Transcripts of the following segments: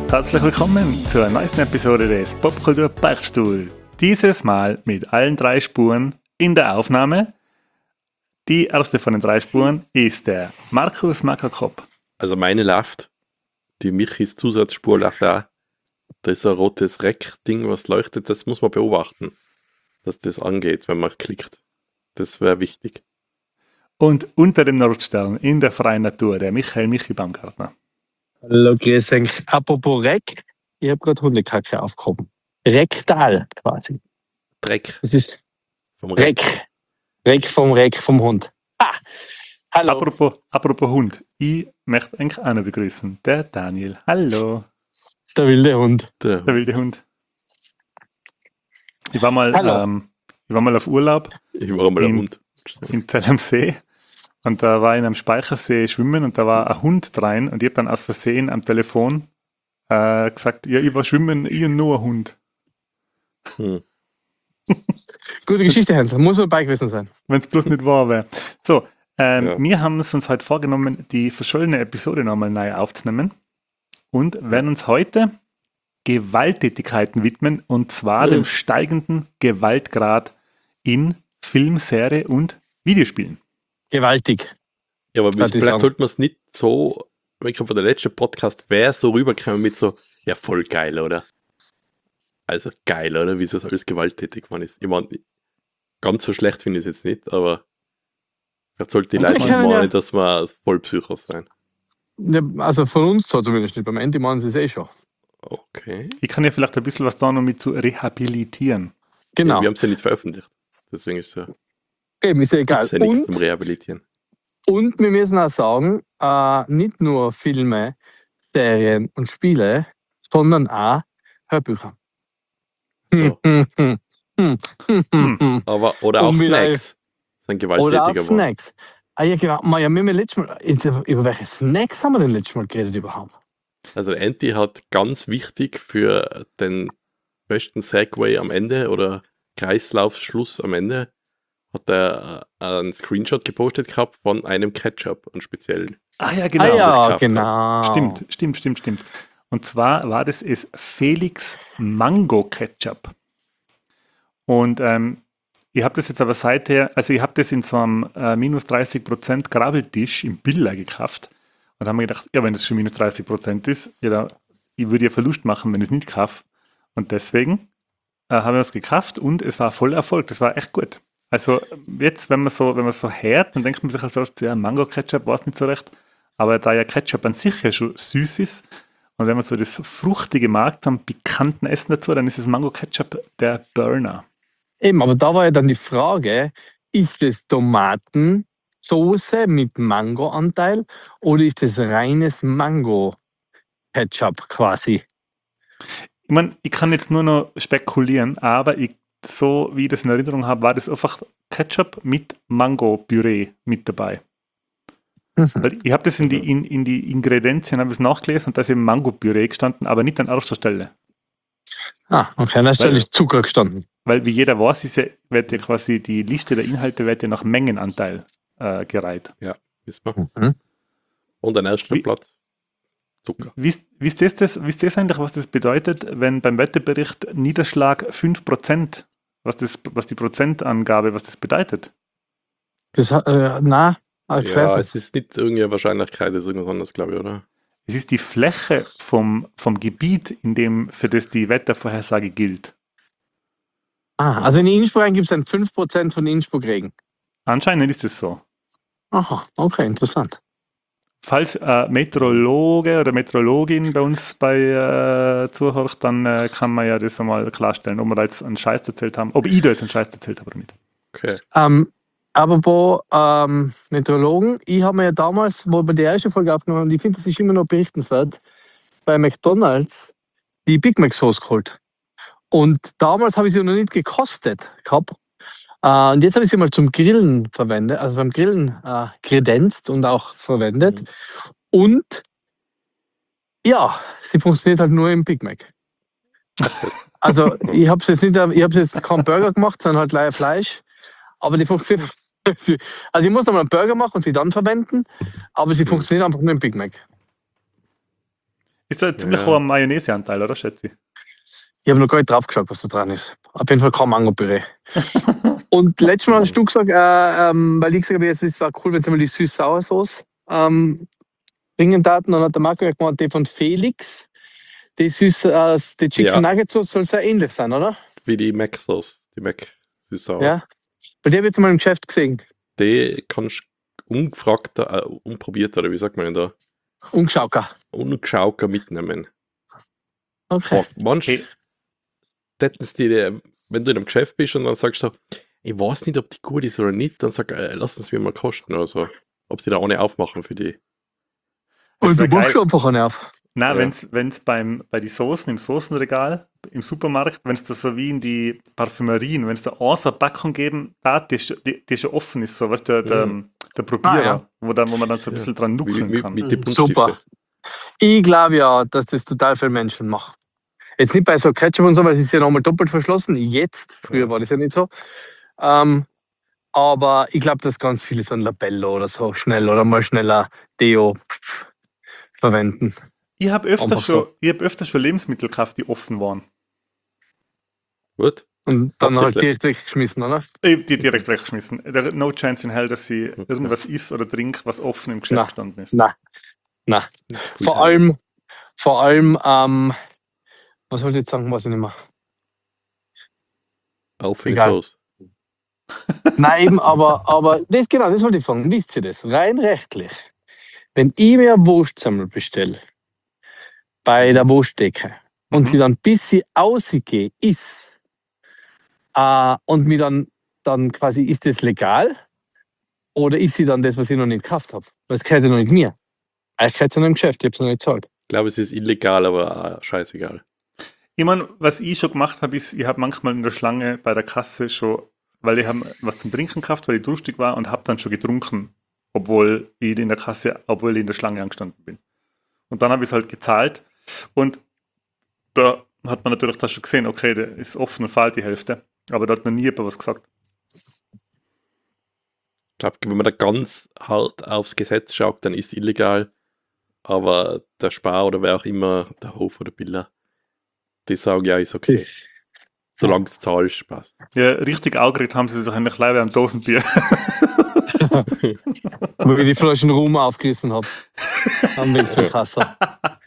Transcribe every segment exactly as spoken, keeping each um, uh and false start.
Herzlich willkommen zur neuesten Episode des Popkultur Beichtstuhl. Dieses Mal mit allen drei Spuren in der Aufnahme. Die erste von den drei Spuren ist der Markus Makakop. Also meine läuft, die Michis Zusatzspur läuft auch. Da ist ein rotes Reck-Ding, was leuchtet. Das muss man beobachten, dass das angeht, wenn man klickt. Das wäre wichtig. Und unter dem Nordstern in der freien Natur der Michael Michi Baumgartner. Hallo, grüß euch. Apropos Reck, ich habe gerade Hundekacke aufgehoben. Rektal quasi. Dreck Das ist vom Reck. Reck. Reck vom Reck vom Hund. Ah, hallo. Apropos, apropos Hund, ich möchte eigentlich auch noch begrüßen. Der Daniel. Hallo. Der wilde Hund. Der, Der wilde Hund. Ich war mal, Hallo. ähm, ich war mal auf Urlaub ich war einmal ein In- Hund. in Zell am See und da war ich in einem Speichersee schwimmen und da war ein Hund rein und ich habe dann aus Versehen am Telefon äh, gesagt, ja, ich war schwimmen, ich und nur ein Hund. Hm. Gute Geschichte, Hans. Muss man bei gewesen sein. Wenn es bloß nicht wahr wäre. So, ähm, Ja. wir haben es uns heute vorgenommen, die verschollene Episode nochmal neu aufzunehmen und werden uns heute Gewalttätigkeiten widmen und zwar Ja. dem steigenden Gewaltgrad in Film, Serie und Videospielen. Gewaltig. Ja, aber Kann ich vielleicht sagen. sollte man es nicht so, wenn ich von der letzten Podcast wäre, so rüberkommen mit so, ja, voll geil, oder? Also geil, oder? Wie es alles gewalttätig man ist. Ich meine, ganz so schlecht finde ich es jetzt nicht, aber vielleicht sollte die Okay, Leute nicht ja, ja. meinen, dass wir voll Psychos sein. Ja, also von uns zwar zumindest nicht. Beim Ende machen sie es eh schon. Okay. Ich kann ja vielleicht ein bisschen was da noch mit zu rehabilitieren. Genau. Ja, wir haben es ja nicht veröffentlicht. Deswegen ist es ja, Eben, ist ja egal. gibt's ja nichts Und, zum Rehabilitieren. und wir müssen auch sagen, äh, nicht nur Filme, Serien und Spiele, sondern auch Hörbücher. So. Hm, hm, hm, hm, hm, hm. Aber, oder Und auch mit ein- Snacks. Das ist ein Oder auch gewalttätiger Wort. Snacks. Ah ja, genau. Ma, ja, wir haben ja letztes Mal, über welche Snacks haben wir denn letztes Mal geredet überhaupt? Also der Anti hat ganz wichtig für den besten Segway am Ende oder Kreislaufschluss am Ende hat er äh, einen Screenshot gepostet gehabt von einem Ketchup, einen speziellen. Ah ja, genau. ah ja, gekauft hat. genau. Stimmt, stimmt, stimmt, stimmt. Und zwar war das es Felix Mango Ketchup. Und ähm, ich habe das jetzt aber seither, also ich habe das in so einem äh, minus dreißig Prozent Grabbeltisch im Billa gekauft. Und da haben wir gedacht, ja, wenn das schon minus dreißig Prozent ist, ja, da, ich würde ja Verlust machen, wenn ich es nicht kaufe. Und deswegen äh, haben wir es gekauft und es war voll Erfolg. Das war echt gut. Also jetzt, wenn man so, wenn man so hört, dann denkt man sich als erstes, ja, Mango Ketchup war es nicht so recht. Aber da ja Ketchup an sich ja schon süß ist und wenn man so das fruchtige mag, zum pikanten Essen dazu, dann ist das Mango Ketchup der Burner. Eben, aber da war ja dann die Frage, ist es Tomatensoße mit Mango-Anteil oder ist es reines Mango-Ketchup quasi? Ich meine, ich kann jetzt nur noch spekulieren, aber ich, so wie ich das in Erinnerung habe, war das einfach Ketchup mit Mango-Püree mit dabei. Mhm. Weil ich habe das in die, in, in die Ingredienzien habe ich es nachgelesen und da ist eben Mango-Püree gestanden, aber nicht an erster Stelle. Ah, okay, da ist Weil- natürlich Zucker gestanden. Weil wie jeder weiß, ist ja, wird ja quasi die Liste der Inhalte wird ja nach Mengenanteil äh, gereiht. Wissen wir. Mhm. Und ein erster Wie- Platz. Zucker. Wisst, wisst, ihr das, wisst ihr das eigentlich, was das bedeutet, wenn beim Wetterbericht Niederschlag fünf Prozent, was, das, was die Prozentangabe, was das bedeutet? Das, äh, nein, erklär's Ja, uns. es ist nicht irgendeine Wahrscheinlichkeit, das ist irgendwas anderes, glaube ich, oder? Es ist die Fläche vom, vom Gebiet, in dem für das die Wettervorhersage gilt. Ah, also in Innsbruck gibt es dann fünf Prozent von Innsbruck Regen. Anscheinend ist es so. Aha, okay, interessant. Falls äh, Meteorologe oder Meteorologin bei uns bei äh, zuhört, dann äh, kann man ja das einmal klarstellen, ob wir da jetzt einen Scheiß erzählt haben, ob ich da jetzt einen Scheiß erzählt habe oder nicht. Okay. Ähm, apropos ähm, Meteorologen, ich habe mir ja damals, wo wir die erste Folge aufgenommen haben, ich finde, das ist immer noch berichtenswert, bei McDonalds die Big Mac Sauce geholt. Und damals habe ich sie noch nicht gekostet gehabt. Äh, und jetzt habe ich sie mal zum Grillen verwendet, also beim Grillen äh, kredenzt und auch verwendet. Mhm. Und ja, sie funktioniert halt nur im Big Mac. Also ich habe jetzt nicht, ich habe jetzt keinen Burger gemacht, sondern halt leider Fleisch. Aber die funktioniert. Also ich muss nochmal einen Burger machen und sie dann verwenden, aber sie funktioniert einfach nur im Big Mac. Ist da ein ziemlich Ja. hoher Mayonnaise-Anteil, oder, schätze ich? Ich habe noch gar nicht drauf geschaut, was da dran ist. Auf jeden Fall kein Mango-Püree. Und letztes Mal hast du gesagt, äh, ähm, weil ich gesagt habe, jetzt es war cool, wenn sie mal die Süß-Sauer-Sauce ähm, bringen daten. Dann hat der Marco ja gemeint, die von Felix, die süß, äh, die Chicken Ja. Nugget Sauce soll sehr ähnlich sein, oder? Wie die Mac-Sauce, die Mac süß-sauer. Ja. Weil die habe ich jetzt mal im Geschäft gesehen. Die kannst du ungefragt, äh, unprobiert, oder wie sagt man denn da? Ungeschauker. Ungeschauker mitnehmen. Okay. Boah, manchmal Hey. hätten sie dir, wenn du in einem Geschäft bist und dann sagst du, ich weiß nicht, ob die gut ist oder nicht, dann sag, äh, lass uns mir mal kosten oder so. Ob sie da ohne aufmachen für die. Das Und du wär machst geil. schon einfach nicht auf. Na, Ja. wenn's, wenn's beim, bei die Soßen im Soßenregal, im Supermarkt, wenn es da so wie in die Parfümerien, wenn es da auch so eine Packung geben, da, die, sch- die, die schon offen ist, so, weißt du, der, Mhm. der, der Probierer, Ah, ja. wo, dann, wo man dann so ein Ja. bisschen dran Wie, nuckeln wie, kann. mit den Mhm, Buntstiften. super. Ich glaube ja, dass das total viele Menschen machen. Jetzt nicht bei so Ketchup und so, weil es ist ja nochmal doppelt verschlossen. Jetzt, früher Ja. war das ja nicht so. Ähm, aber ich glaube, dass ganz viele so ein Labello oder so schnell oder mal schneller Deo pf, verwenden. Ich habe öfter, Einfach schon, so. ich hab öfter schon Lebensmittel gekauft, die offen waren. Gut. Und dann halt Hauptsächlich. direkt weggeschmissen, oder? Ich hab die direkt weggeschmissen. There- No chance in hell, dass ich Okay. irgendwas isst oder trinke, was offen im Geschäft Na. gestanden ist. Na, na. Full Vor time. allem, vor allem, ähm, was wollte ich jetzt sagen, weiß ich nicht mehr. Offene Egal. Sauce. Nein, eben, aber, aber das, genau, das wollte ich fragen. Wisst ihr das? Rein rechtlich. Wenn ich mir eine Wurstsammel bestelle, bei der Wurstdecke, und Mhm. sie dann bis sie ausgehe, ist, äh, und mir dann, dann quasi, ist das legal? Oder ist sie dann das, was ich noch nicht gekauft habe? Weil es gehört ja noch nicht mir. Eigentlich gehört es ja noch im Geschäft, ich habe es noch nicht gezahlt. Ich glaube, es ist illegal, aber äh, scheißegal. Ich meine, was ich schon gemacht habe, ist, ich habe manchmal in der Schlange bei der Kasse schon, weil ich habe was zum Trinken gekauft, weil ich durstig war und habe dann schon getrunken, obwohl ich in der Kasse, obwohl ich in der Schlange angestanden bin. Und dann habe ich es halt gezahlt und da hat man natürlich das schon gesehen, okay, der ist offen und fehlt die Hälfte, aber da hat noch nie jemand was gesagt. Ich glaube, wenn man da ganz hart aufs Gesetz schaut, dann ist es illegal. Aber der Spar oder wer auch immer, der Hof oder Biller, die sagen, ja, ist okay. Das, Solange es zahlst, passt. Ja, richtig aufgeregt haben sie sich eigentlich leider am Dosenbier. wo ich die Flaschen Rum aufgerissen habe. Am Weg zur Kasse.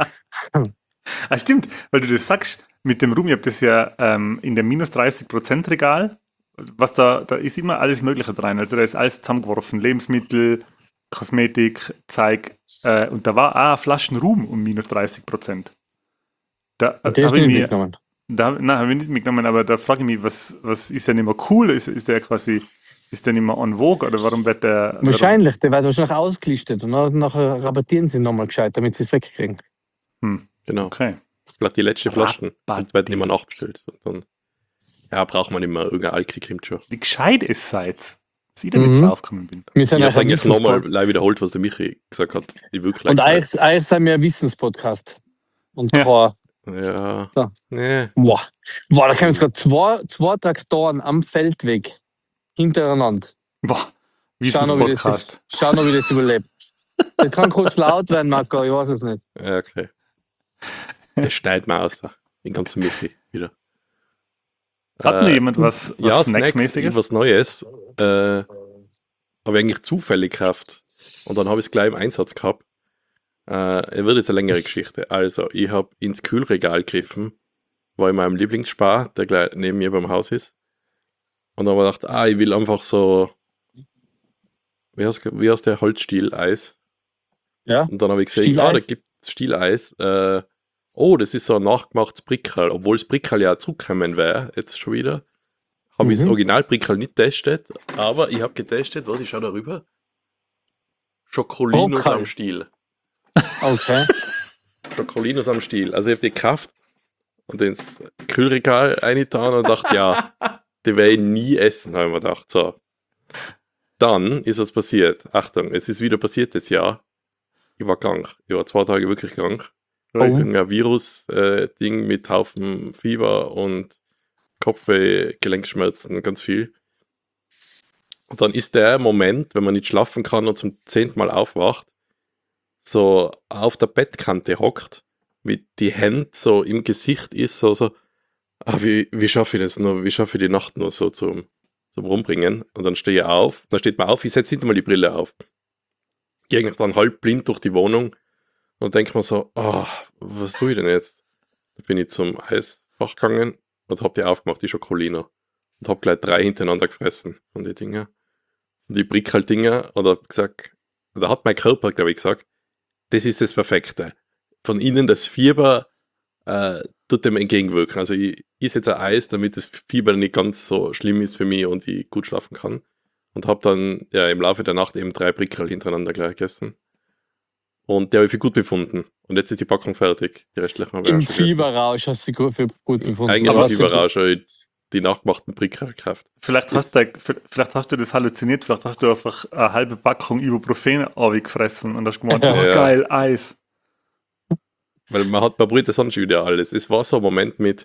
Ah, stimmt, weil du das sagst, mit dem Rum, ich habe das ja ähm, in dem minus dreißig Prozent Regal, was da, da ist immer alles Mögliche drin. Also da ist alles zusammengeworfen, Lebensmittel, Kosmetik, Zeug, äh, und da war auch Flaschen Rum um minus dreißig Prozent. Da Und der ist habe ich nicht mir, mitgenommen. da, nein, habe ich nicht mitgenommen, aber da frage ich mich, was, was ist der nicht mehr cool? Ist, ist der quasi, ist der nicht mehr en vogue oder warum wird der... Warum, Wahrscheinlich, der wird wahrscheinlich ausgelistet und dann nachher rabattieren sie nochmal gescheit, damit sie es wegkriegen. hm, Genau. okay. Vielleicht die letzte Flaschen Rabatt. und werden immer nachbestellt. Und dann, ja, braucht man immer, irgendein Alki kommt schon. Wie gescheit es seid, dass ich da nicht Mhm. draufgekommen bin. Wir Ich sind habe eigentlich ein eigentlich nochmal Wissenspodcast. live wiederholt, was der Michi gesagt hat. Die wirklich Und leicht eigentlich, eigentlich sind wir ein Wissenspodcast. Und Ja. kein, Ja. Ja. Nee. boah, boah, da kommen jetzt gerade zwei, zwei Traktoren am Feldweg hintereinander. Boah, Schau noch, wie das, Wissenspodcast. schau noch, wie das überlebt. Das kann kurz laut werden, Marco, ich weiß es nicht. Ja, okay. Das schneidet man aus, da. Den ganzen Michi wieder. Hat Äh, noch jemand was, was ja, Snacks, Snackmäßiges? was Neues. Äh, habe ich eigentlich zufällig gekauft. Und dann habe ich es gleich im Einsatz gehabt. Äh, es wird jetzt eine längere Geschichte. Also, ich habe ins Kühlregal gegriffen, war in meinem Lieblingsspar, der gleich neben mir beim Haus ist. Und dann habe ich gedacht, ah, ich will einfach so, wie heißt, wie heißt der, Holzstiel-Eis. Ja, Und dann habe ich gesehen, Stieleis? ah, da gibt es Stieleis. Äh, oh, das ist so ein nachgemachtes Brickerl, obwohl das Brickerl ja zurückgekommen wäre, jetzt schon wieder. Habe ich das Mhm. Original-Brickerl nicht getestet, aber ich habe getestet, was, ich schau da rüber. Schokolinos Brockerl. am Stiel. Okay. Schokolinos am Stiel. Also ich habe die gekauft und ins Kühlregal reingetan und dachte, ja, die werde ich nie essen, habe ich mir gedacht. So. Dann ist was passiert. Achtung, es ist wieder passiert das Jahr. Ich war krank. Ich war zwei Tage wirklich krank. Oh. Irgendein Virus-Ding mit Haufen Fieber und Kopfweh, Gelenkschmerzen, ganz viel. Und dann ist der Moment, wenn man nicht schlafen kann und zum zehnten Mal aufwacht, so auf der Bettkante hockt wie die Hände so im Gesicht ist, so, so ah, wie, wie schaffe ich das noch, wie schaffe ich die Nacht nur so zum, zum Rumbringen? Und dann stehe ich auf, dann steht man auf, ich setze nicht einmal die Brille auf. Gehe eigentlich dann halb blind durch die Wohnung und denke mir so, ah, was tue ich denn jetzt? Da bin ich zum Eisfach gegangen und habe die aufgemacht, die Schokolina. Und habe gleich drei hintereinander gefressen von den Dingen. Und die Prickel-Dinger, und habe gesagt, da hat mein Körper, glaube ich, gesagt, das ist das Perfekte. Von innen das Fieber äh, tut dem entgegenwirken. Also ich esse jetzt ein Eis, damit das Fieber nicht ganz so schlimm ist für mich und ich gut schlafen kann. Und habe dann ja im Laufe der Nacht eben drei Prickel hintereinander gleich gegessen. Und der habe ich für gut befunden. Und jetzt ist die Packung fertig. Die restlichen habe ich Im auch schon gegessen. Fieberrausch hast du gut, für gut befunden. Eigentlich Aber im hast du- Fieberrausch habe ich die nachgemachten Prickel gekauft. Vielleicht hast, du, vielleicht hast du das halluziniert, vielleicht hast du einfach eine halbe Packung Ibuprofen gefressen und hast gemeint, oh Ja. geil, Eis. Weil man hat, man probiert das sonst wieder alles. Es war so ein Moment mit,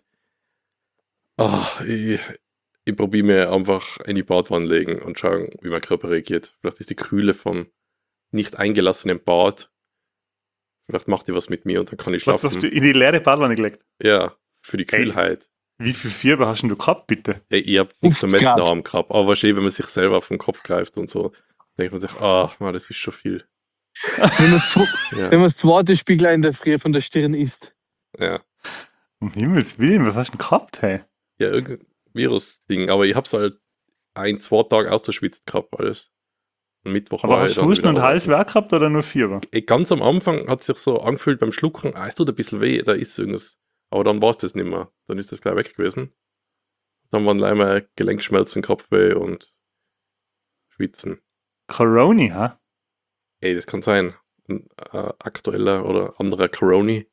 ah, ich, ich probiere mir einfach in die Badwanne legen und schauen, wie mein Körper reagiert. Vielleicht ist die Kühle von nicht eingelassenem Bad, vielleicht macht die was mit mir und dann kann ich Was schlafen. hast du in die leere Badwanne gelegt? Ja, für die Ey. Kühlheit. Wie viel Fieber hast denn du gehabt, bitte? Ey, ich habe nichts zum fünfzig Messen Grad. daheim gehabt, aber wahrscheinlich, wenn man sich selber auf den Kopf greift und so, denkt man sich, ah, man, das ist schon viel. Wenn man das- Ja, wenn man das zweite Spiegel in der Früh von der Stirn isst. ja. Um Himmels Willen, was hast du denn gehabt, hey? Ja, irgendein Virus-Ding, aber ich hab's halt ein, zwei Tage ausgeschwitzt gehabt, alles. Am Mittwoch Aber war ich hast du dann Husten wieder und arbeiten. Halsweh gehabt oder nur Fieber? Ey, ganz am Anfang hat sich so angefühlt beim Schlucken, ah, es tut ein bisschen weh, da ist irgendwas. Aber dann war es das nicht mehr. Dann ist das gleich weg gewesen. Dann waren gleich mal Gelenkschmerzen, Kopfweh und Schwitzen. Corona, ha? Ey, das kann sein. Ein äh, aktueller oder anderer Corona.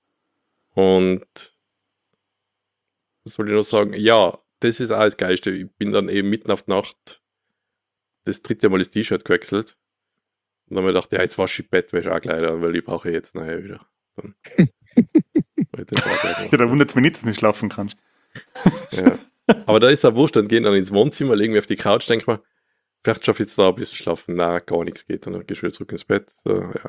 Und was wollte ich noch sagen? Ja, das ist auch das Geilste. Ich bin dann eben mitten auf die Nacht das dritte Mal das T-Shirt gewechselt. Und dann habe ich gedacht, ja, jetzt wasche ich Bettwäsche auch gleich an, weil ich brauche jetzt nachher wieder. Dann hab ich das auch gleich gemacht. Ja, da wundert es mich nicht, dass du nicht schlafen kannst. Ja. Aber da ist ja wurscht, dann gehen dann ins Wohnzimmer, legen wir auf die Couch, denke mal, vielleicht schaffe ich jetzt da ein bisschen schlafen. Na, gar nichts geht. Dann gehst du wieder zurück ins Bett. So, ja.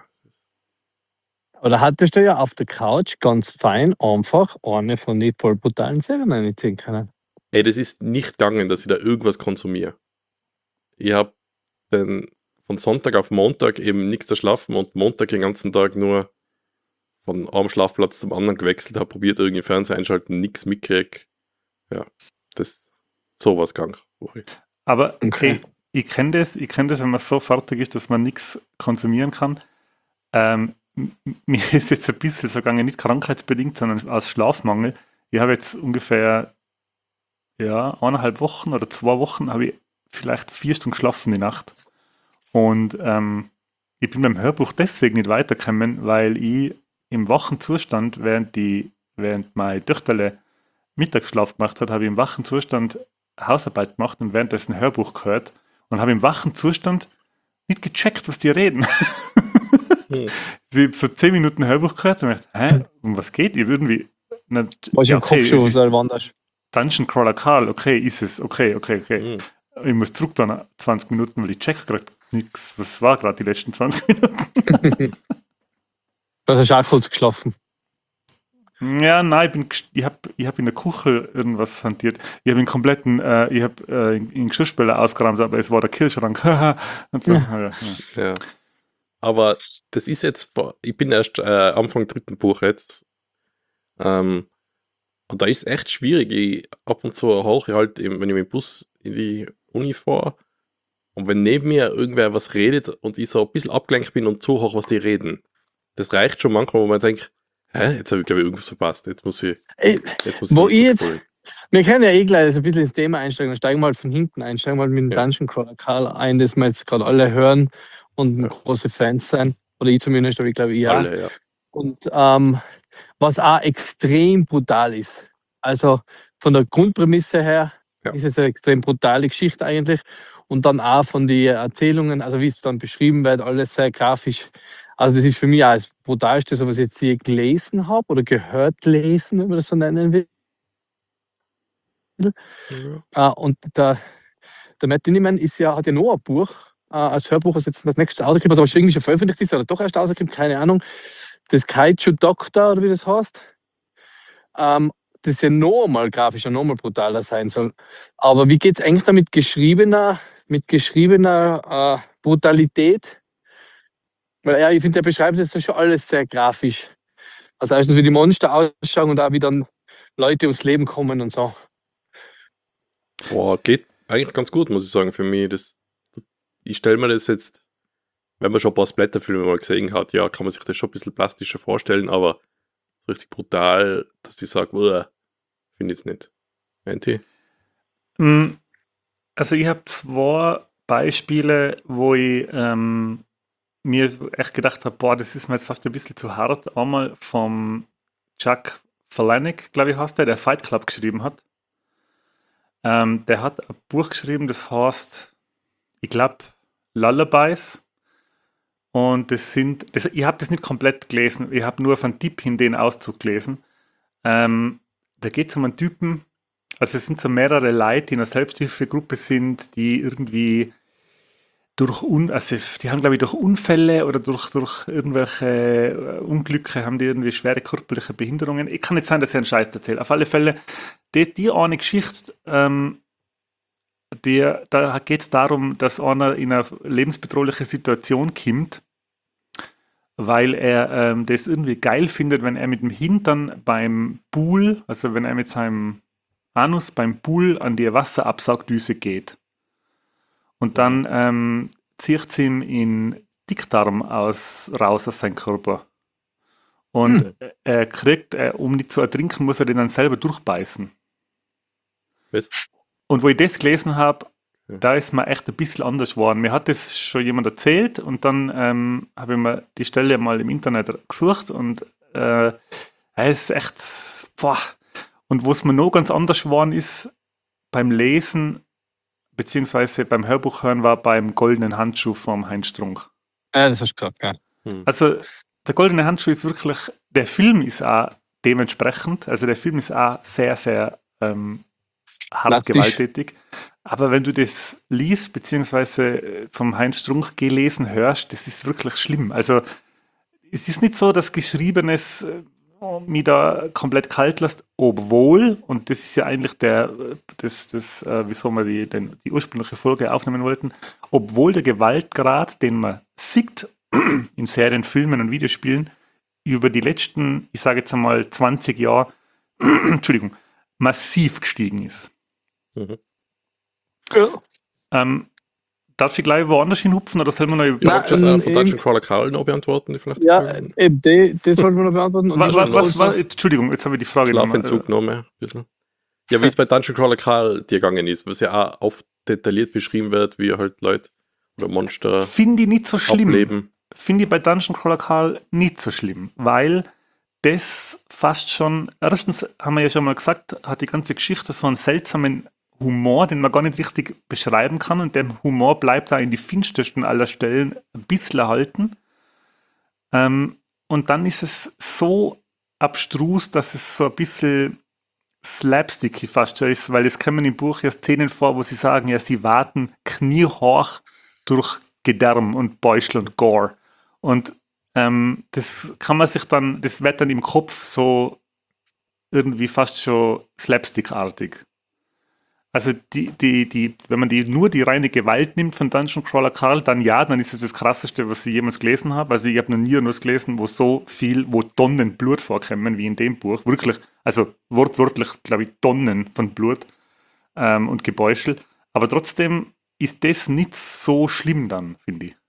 Oder hattest du ja auf der Couch ganz fein einfach eine von den voll brutalen Serien reinziehen können. Ey, das ist nicht gegangen, dass ich da irgendwas konsumiere. Ich habe dann von Sonntag auf Montag eben nichts geschlafen und Montag den ganzen Tag nur von einem Schlafplatz zum anderen gewechselt, habe probiert, irgendwie Fernseher einschalten, nichts mitgekriegt. Ja, das sowas gang. war ich. Aber Okay. ey, ich kenne das, ich kenne das, wenn man so fertig ist, dass man nichts konsumieren kann. Ähm, m- mir ist jetzt ein bisschen so gegangen, nicht krankheitsbedingt, sondern aus Schlafmangel. Ich habe jetzt ungefähr ja, eineinhalb Wochen oder zwei Wochen habe ich vielleicht vier Stunden geschlafen die Nacht. Und ähm, ich bin beim Hörbuch deswegen nicht weitergekommen, weil ich im wachen Zustand, während die, während meine Töchterle Mittagsschlaf gemacht hat, habe ich im wachen Zustand Hausarbeit gemacht und währenddessen Hörbuch gehört und habe im wachen Zustand nicht gecheckt, was die reden. Hm. Ich habe so zehn Minuten Hörbuch gehört und dachte, hä, um was geht? Ich irgendwie. Na, Was ja, im okay, Kopf schon es was ist anders. Dungeon Crawler Karl, okay, ist es, okay, okay, okay. Hm. Ich muss zurück dann zwanzig Minuten, weil ich check gerade nichts. Was war gerade die letzten zwanzig Minuten? Da hast du auch kurz geschlafen. Ja, nein, ich, bin, gest- ich habe ich hab in der Küche irgendwas hantiert. Ich habe den kompletten, äh, ich habe äh, in den Geschirrspüler ausgeräumt, aber es war der Kühlschrank. Und so, ja. Ja, ja. Ja. Aber das ist jetzt, vor- ich bin erst äh, Anfang dritten Buch jetzt. Ähm, und da ist es echt schwierig. Ich, ab und zu hoch ich halt, eben, wenn ich mit dem Bus in die Uni fahre. Und wenn neben mir irgendwer was redet und ich so ein bisschen abgelenkt bin und zuhöre, was die reden, das reicht schon manchmal, wo man denkt, hä, jetzt habe ich glaube ich irgendwas verpasst. Jetzt muss ich, Ey, jetzt muss Wo ich ich jetzt- zurückspulen. wir können ja eh gleich so ein bisschen ins Thema einsteigen. Dann steigen wir halt von hinten ein. Steigen wir halt mit dem Ja. Dungeon Crawler Karl ein, das wir jetzt gerade alle hören und Ja. große Fans sein. Oder ich zumindest, aber ich glaube, ja. Alle, ja. Und ähm, was auch extrem brutal ist. Also von der Grundprämisse her Ja. ist es eine extrem brutale Geschichte eigentlich. Und dann auch von den Erzählungen, also wie es dann beschrieben wird, alles sehr grafisch. Also das ist für mich auch das Brutalste, so was ich jetzt hier gelesen habe oder gehört lesen, wenn man das so nennen will. ja. Äh, und der, der Matt Dinniman ist ja, hat ja noch ein Buch äh, als Hörbuch, was jetzt das nächste rausgekommen ist, aber irgendwie schon veröffentlicht ist oder doch erst rausgekommen, keine Ahnung. das Kaiju Doctor, oder wie das heißt, ähm, das ja noch einmal grafischer, noch einmal brutaler sein soll. Aber wie geht es eigentlich da mit geschriebener, mit geschriebener äh, Brutalität? Weil ja, ich finde, der beschreibt das ja schon alles sehr grafisch. Also erstens, wie die Monster ausschauen und auch wie dann Leute ums Leben kommen und so. Boah, geht eigentlich ganz gut, muss ich sagen, für mich. Das, ich stelle mir das jetzt, wenn man schon ein paar Splatterfilme mal gesehen hat, ja, kann man sich das schon ein bisschen plastischer vorstellen, aber so richtig brutal, dass ich sage, finde ich es nicht. Meinti? Mm, Also ich habe zwei Beispiele, wo ich ähm, mir echt gedacht habe, boah, das ist mir jetzt fast ein bisschen zu hart. Einmal vom Chuck Palahniuk, glaube ich, heißt der, der Fight Club geschrieben hat. Ähm, der hat ein Buch geschrieben, das heißt, ich glaube, Lullabies. Und das sind, das, ich habe das nicht komplett gelesen, ich habe nur von Tipp hin den Auszug gelesen. Ähm, da geht es um einen Typen, also es sind so mehrere Leute, die in einer Selbsthilfegruppe sind, die irgendwie durch, Un also die haben glaube ich durch Unfälle oder durch, durch irgendwelche äh, Unglücke, haben die irgendwie schwere körperliche Behinderungen. Ich kann nicht sagen, dass ich einen Scheiß erzähle. Auf alle Fälle, die, die eine Geschichte, ähm, die, da geht es darum, dass einer in eine lebensbedrohliche Situation kommt, weil er ähm, das irgendwie geil findet, wenn er mit dem Hintern beim Pool, also wenn er mit seinem Anus beim Pool an die Wasserabsaugdüse geht. Und dann ähm, zieht sie ihm in Dickdarm aus, raus aus seinem Körper. Und Hm. er kriegt, äh, um nicht zu ertrinken, muss er den dann selber durchbeißen. Was? Und wo ich das gelesen habe, Ja. da ist mir echt ein bisschen anders geworden. Mir hat das schon jemand erzählt und dann ähm, habe ich mir die Stelle mal im Internet gesucht und äh, es ist echt, boah. Und wo es mir noch ganz anders geworden ist beim Lesen beziehungsweise beim Hörbuch hören, war beim Goldenen Handschuh vom Heinz Strunk. Ja, das hast du gesagt, ja. Hm. Also der Goldene Handschuh ist wirklich, der Film ist auch dementsprechend, also der Film ist auch sehr, sehr ähm, hart Plastisch. gewalttätig. Aber wenn du das liest, beziehungsweise vom Heinz Strunk gelesen hörst, das ist wirklich schlimm. Also es ist nicht so, dass Geschriebenes äh, mich da komplett kalt lässt, obwohl, und das ist ja eigentlich der, das, das, äh, wieso wir die, den, die ursprüngliche Folge aufnehmen wollten, obwohl der Gewaltgrad, den man sieht in Serien, Filmen und Videospielen, über die letzten, ich sage jetzt einmal zwanzig Jahre, Entschuldigung, massiv gestiegen ist. Mhm. Ja. Ähm, darf ich gleich woanders hinhupfen oder soll man noch Ja, Na, magst du das auch ähm, von Dungeon Crawler Karl noch beantworten? Die vielleicht Ja, Fragen? eben, die, das wollten wir noch beantworten. Und was, ich was, wollte was, also- was, Entschuldigung, jetzt habe ich die Frage Schlafentzug noch mal, noch mehr. Ein bisschen. Ja, wie es bei Dungeon Crawler Karl dir gegangen ist, was ja auch oft detailliert beschrieben wird, wie halt Leute oder äh, Monster Finde ich nicht so schlimm. ableben. Finde ich bei Dungeon Crawler Karl nicht so schlimm, weil das fast schon, erstens haben wir ja schon mal gesagt, hat die ganze Geschichte so einen seltsamen Humor, den man gar nicht richtig beschreiben kann und der Humor bleibt da in die finstersten aller Stellen ein bisschen erhalten. Ähm, und dann ist es so abstrus, dass es so ein bisschen slapsticky fast schon ist, weil es kommen im Buch ja Szenen vor, wo sie sagen, ja, sie warten kniehoch durch Gedärm und Beuschel und Gore. Und ähm, das kann man sich dann, das wird dann im Kopf so irgendwie fast schon slapstickartig. Also die, die, die, wenn man die nur die reine Gewalt nimmt von Dungeon Crawler Karl, dann ja, dann ist es das krasseste, was ich jemals gelesen habe. Also ich habe noch nie etwas gelesen, wo so viel, wo Tonnen Blut vorkommen wie in dem Buch. Wirklich, also wortwörtlich, glaube ich, Tonnen von Blut ähm, und Gebäuschel. Aber trotzdem ist das nicht so schlimm dann, finde ich.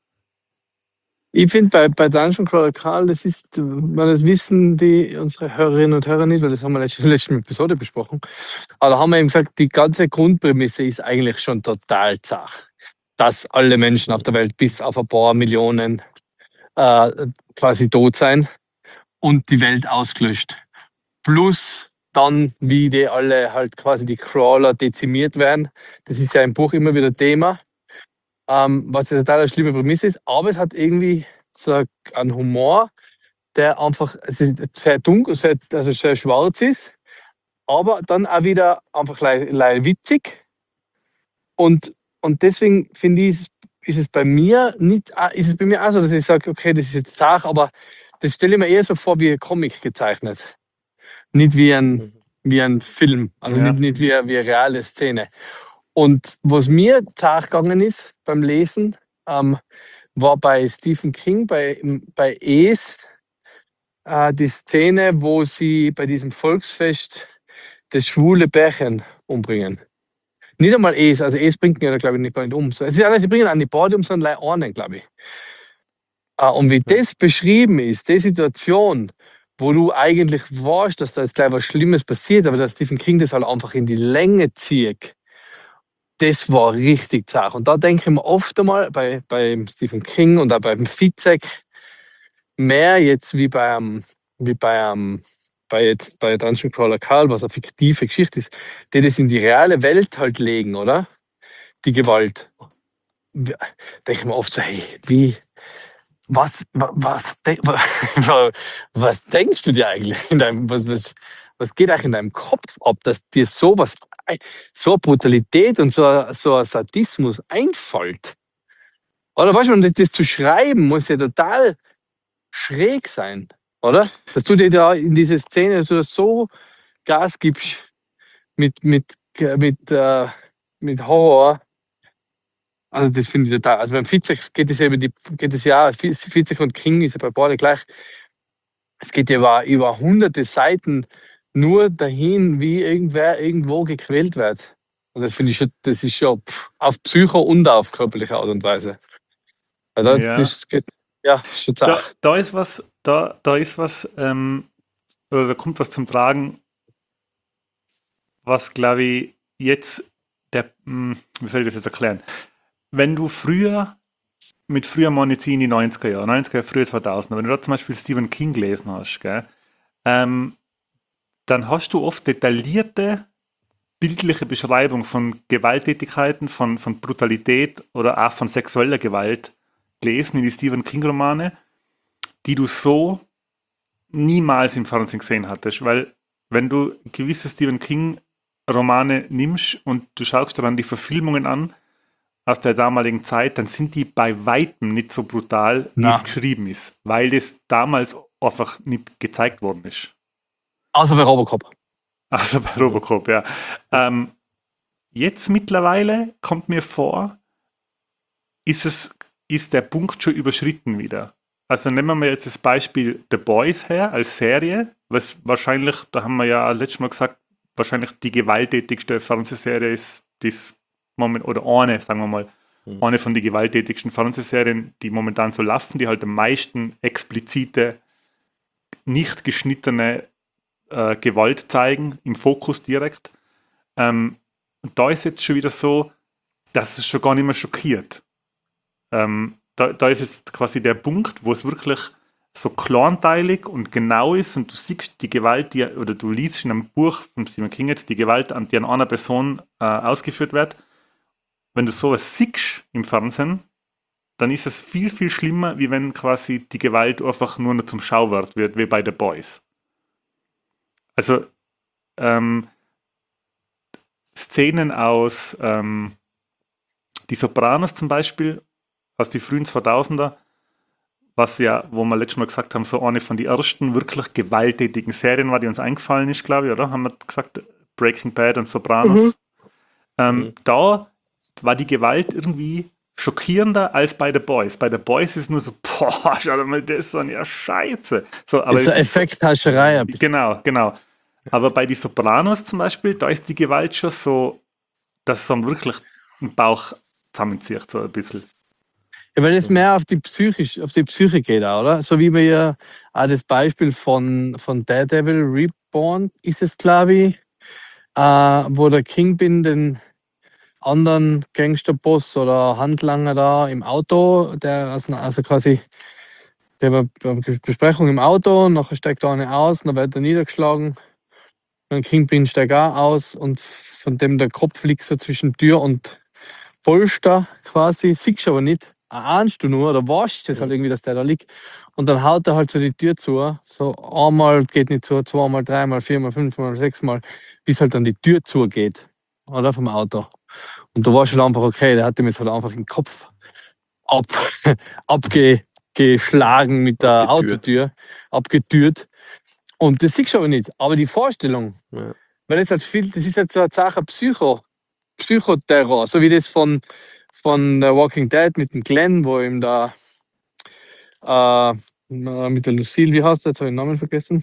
Ich finde bei, bei Dungeon Crawler Karl, das ist, weil das wissen die unsere Hörerinnen und Hörer nicht, weil das haben wir in der letzten Episode besprochen. Aber da haben wir eben gesagt, die ganze Grundprämisse ist eigentlich schon total zach. Dass alle Menschen auf der Welt bis auf ein paar Millionen äh, quasi tot sein und die Welt ausgelöscht. Plus dann, wie die alle halt quasi die Crawler dezimiert werden. Das ist ja im Buch immer wieder Thema. Ähm, was ja total eine schlimme Prämisse ist, aber es hat irgendwie so einen Humor, der einfach es ist sehr dunkel, sehr, also sehr schwarz ist, aber dann auch wieder einfach lei- lei witzig. Und, und deswegen finde ich, ist es bei mir nicht, ist es bei mir auch so, dass ich sage, okay, das ist jetzt Sache, aber das stelle ich mir eher so vor wie ein Comic gezeichnet. Nicht wie ein, Mhm. wie ein Film, also Ja. nicht, nicht wie, eine- wie eine reale Szene. Und was mir gegangen ist beim Lesen, ähm, war bei Stephen King, bei, bei Es, äh, die Szene, wo sie bei diesem Volksfest das schwule Bärchen umbringen. Nicht einmal Es, also Es bringt ihn ja, glaube ich, nicht, gar nicht um. So, es ist ja nicht, sie bringen an die Bade um, sondern gleich einen, glaube ich. Äh, und wie Ja. das beschrieben ist, die Situation, wo du eigentlich weißt, dass da jetzt gleich was Schlimmes passiert, aber dass Stephen King das halt einfach in die Länge zieht, das war richtig zart. Und da denke ich mir oft einmal bei, bei Stephen King und auch beim Fitzek mehr jetzt wie bei einem, wie bei einem, bei jetzt bei Dungeon Crawler Karl, was eine fiktive Geschichte ist, die das in die reale Welt halt legen, oder? Die Gewalt. Wie- Denke ich mir oft so, hey, wie, was, wa- was, denk- wa- was denkst du dir eigentlich in deinem, was, was, was geht eigentlich in deinem Kopf ab, dass dir sowas, ein- so eine Brutalität und so, ein- so ein Sadismus einfällt? Oder weißt du, und das, das zu schreiben muss ja total schräg sein, oder? Dass du dir da in diese Szene, dass du das so Gas gibst mit, mit, mit, äh, mit Horror. Also das finde ich total. Also beim Fitzek geht es ja über die, geht es ja, Fitzek und King ist ja bei beide gleich. Es geht ja über, über hunderte Seiten nur dahin, wie irgendwer irgendwo gequält wird. Und das finde ich schon, das ist schon pff, auf Psycho und auf körperliche Art und Weise. Also Ja. das geht, ja, schon Da, zart. da ist was, da, da ist was, ähm, oder da kommt was zum Tragen, was glaube ich jetzt der, hm, wie soll ich das jetzt erklären? Wenn du früher, mit früher meine ich in die neunziger Jahre, neunziger Jahre, früher zweitausender, wenn du da zum Beispiel Stephen King gelesen hast, gell, ähm, dann hast du oft detaillierte bildliche Beschreibung von Gewalttätigkeiten, von, von Brutalität oder auch von sexueller Gewalt gelesen in die Stephen King-Romane, die du so niemals im Fernsehen gesehen hattest. Weil wenn du gewisse Stephen King-Romane nimmst und du schaust dir dann die Verfilmungen an aus der damaligen Zeit, dann sind die bei weitem nicht so brutal, wie Na. es geschrieben ist, weil das damals einfach nicht gezeigt worden ist. Außer bei Robocop. Also bei Robocop, ja. Ähm, jetzt mittlerweile kommt mir vor, ist es, ist der Punkt schon überschritten wieder. Also nehmen wir jetzt das Beispiel The Boys her als Serie, was wahrscheinlich, da haben wir ja letztes Mal gesagt, wahrscheinlich die gewalttätigste Fernsehserie ist, das Moment, oder eine, sagen wir mal, Mhm. eine von den gewalttätigsten Fernsehserien, die momentan so laufen, die halt am meisten explizite, nicht geschnittene äh, Gewalt zeigen, im Fokus direkt. Ähm, und da ist jetzt schon wieder so, dass es schon gar nicht mehr schockiert. Ähm, da, da ist jetzt quasi der Punkt, wo es wirklich so kleinteilig und genau ist und du siehst die Gewalt, die, oder du liest in einem Buch von Stephen King jetzt die Gewalt, an die an einer Person äh, ausgeführt wird. Wenn du sowas siehst im Fernsehen, dann ist es viel, viel schlimmer, wie wenn quasi die Gewalt einfach nur noch zum Schauwert wird, wie bei The Boys. Also ähm, Szenen aus ähm, Die Sopranos zum Beispiel, aus die frühen zweitausender, was ja, wo wir letztes Mal gesagt haben, so eine von den ersten wirklich gewalttätigen Serien war, die uns eingefallen ist, glaube ich, oder? Haben wir gesagt, Breaking Bad und Sopranos. Mhm. Ähm, Mhm. Da war die Gewalt irgendwie schockierender als bei The Boys. Bei The Boys ist nur so, boah, schau dir mal das an, ja scheiße. So, aber Ist so es ist so, Effekthascherei. ein bisschen. genau, genau. Aber bei die Sopranos zum Beispiel, da ist die Gewalt schon so, dass es dann wirklich den Bauch zusammenzieht, so ein bisschen. Ja, weil es mehr auf die, psychisch, auf die Psyche geht, auch, oder? So wie wir ja auch das Beispiel von, von Daredevil Reborn ist es, glaube ich, äh, wo der Kingpin den anderen Gangsterboss oder Handlanger da im Auto, der also, also quasi der war bei der Besprechung im Auto, und nachher steigt da einer aus, und dann wird er niedergeschlagen. Dann Kingpin steigt auch aus, und von dem der Kopf liegt so zwischen Tür und Polster quasi, siehst du aber nicht. Ahnst du nur oder weißt es halt Mhm. irgendwie, dass der da liegt. Und dann haut er halt so die Tür zu. So einmal geht nicht zu, zweimal, dreimal, viermal, fünfmal, sechsmal, bis halt dann die Tür zugeht. Oder vom Auto. Und da war schon einfach okay, der hat ihm jetzt halt einfach den Kopf ab, abge, abgeschlagen mit der Abgetürt. Autotür, abgetürt. Und das siehst du aber nicht. Aber die Vorstellung, Ja. weil das halt viel, das ist halt so eine Sache Psycho, Psychoterror, so wie das von, von The Walking Dead mit dem Glenn, wo ihm da äh, mit der Lucille, wie heißt der? Jetzt habe ich den Namen vergessen.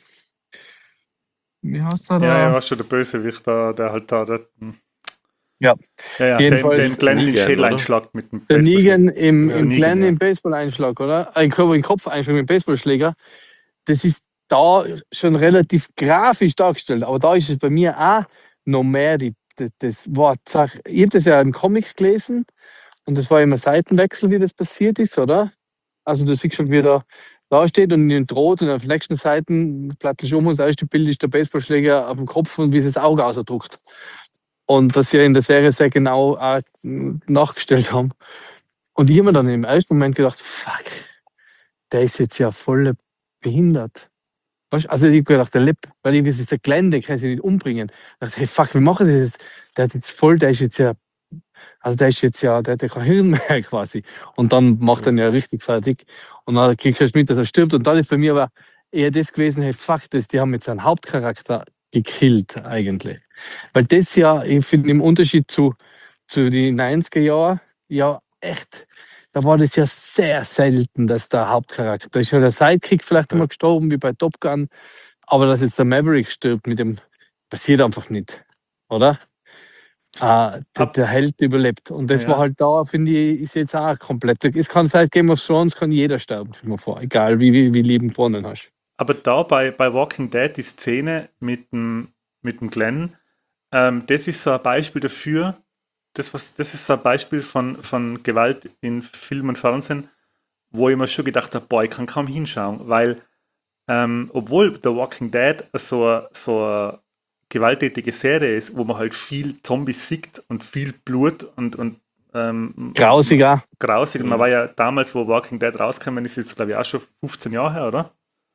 Wie heißt der da? Ja, ja, was schon der Bösewicht da, der halt da. Der, Ja. ja, ja Jedenfalls- den, den Glenn in den Negan, Schädel oder? einschlagt mit dem Der Baseballschläger. Negan im, Ja, im Negan, Glenn ja. im Baseball-Einschlag, oder? Ein Kopf, ein Kopf-Einschlag mit dem Baseballschläger. Das ist da schon relativ grafisch dargestellt, aber da ist es bei mir auch noch mehr. Die, das, das war, sag, ich habe das ja im Comic gelesen und das war immer Seitenwechsel, wie das passiert ist, oder? Also du siehst schon, wie er da steht und ihn droht und auf der nächsten Seite plötzlich um und das erste Bild ist der Baseballschläger auf dem Kopf und wie sie das Auge ausdruckt. Und das sie in der Serie sehr genau auch nachgestellt haben. Und ich habe mir dann im ersten Moment gedacht, fuck, der ist jetzt ja voll behindert. Weißt, also ich habe gedacht, der lebt, weil das ist der Glenn, der kann sich nicht umbringen. Ich dachte, hey fuck, wie machen sie das? Der hat jetzt voll, der ist jetzt ja, also der ist jetzt ja, der hat ja kein Hirn mehr quasi. Und dann macht er ihn ja richtig fertig. Und dann kriegst du mit, dass er stirbt. Und dann ist bei mir aber eher das gewesen, hey fuck, das, die haben jetzt seinen Hauptcharakter gekillt eigentlich. Weil das ja, ich finde im Unterschied zu, zu den neunziger Jahren, ja echt, da war das ja sehr selten, dass der Hauptcharakter, da ist ja der Sidekick vielleicht Ja. einmal gestorben, wie bei Top Gun, aber dass jetzt der Maverick stirbt, mit dem passiert einfach nicht, oder? Äh, der, Ab- der Held überlebt. Und das Ja. war halt da, finde ich, ist jetzt auch komplett. Es kann seit Game of Thrones kann jeder sterben, kommt mir vor, egal wie, wie, wie lieben gewonnen hast. Aber da bei, bei Walking Dead, die Szene mit dem, mit dem Glenn, ähm, das ist so ein Beispiel dafür, das, was, das ist so ein Beispiel von, von Gewalt in Film und Fernsehen, wo ich mir schon gedacht habe, boah, ich kann kaum hinschauen, weil ähm, obwohl The Walking Dead so, eine- so eine gewalttätige Serie ist, wo man halt viel Zombies sieht und viel Blut und, und ähm, Grausiger. grausig. Und man Mhm. war ja damals, wo Walking Dead rauskam, ist jetzt glaube ich auch schon fünfzehn Jahre her, oder?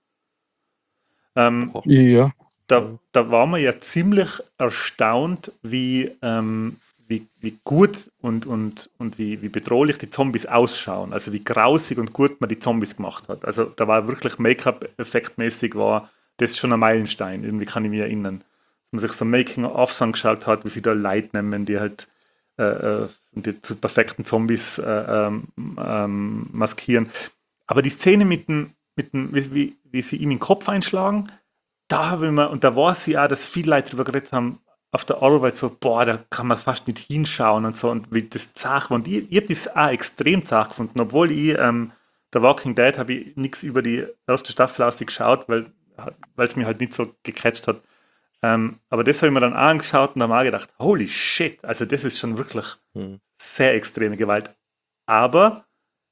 Ähm, Oh. Ja. da, da war man ja ziemlich erstaunt, wie, ähm, wie, wie gut und, und, und wie, wie bedrohlich die Zombies ausschauen. Also wie grausig und gut man die Zombies gemacht hat. Also da war wirklich Make-up-effektmäßig war das schon ein Meilenstein. Irgendwie kann ich mich erinnern. Dass man sich so Making-ofs angeschaut hat, wie sie da Leute nehmen, die halt äh, äh, die zu perfekten Zombies äh, ähm, ähm, maskieren. Aber die Szene mit dem, mit dem wie, wie, wie sie ihm in den Kopf einschlagen, da habe ich mir, und da war sie auch, dass viele Leute darüber geredet haben, auf der Arbeit so, boah, da kann man fast nicht hinschauen und so, und wie das zart war. Und ich, ich habe das auch extrem zart gefunden, obwohl ich, ähm, der Walking Dead, habe ich nichts über die erste Staffel aus geschaut, weil es mir halt nicht so gecatcht hat. Ähm, aber das habe ich mir dann auch angeschaut und habe mir auch gedacht, holy shit, also das ist schon wirklich Hm. sehr extreme Gewalt. Aber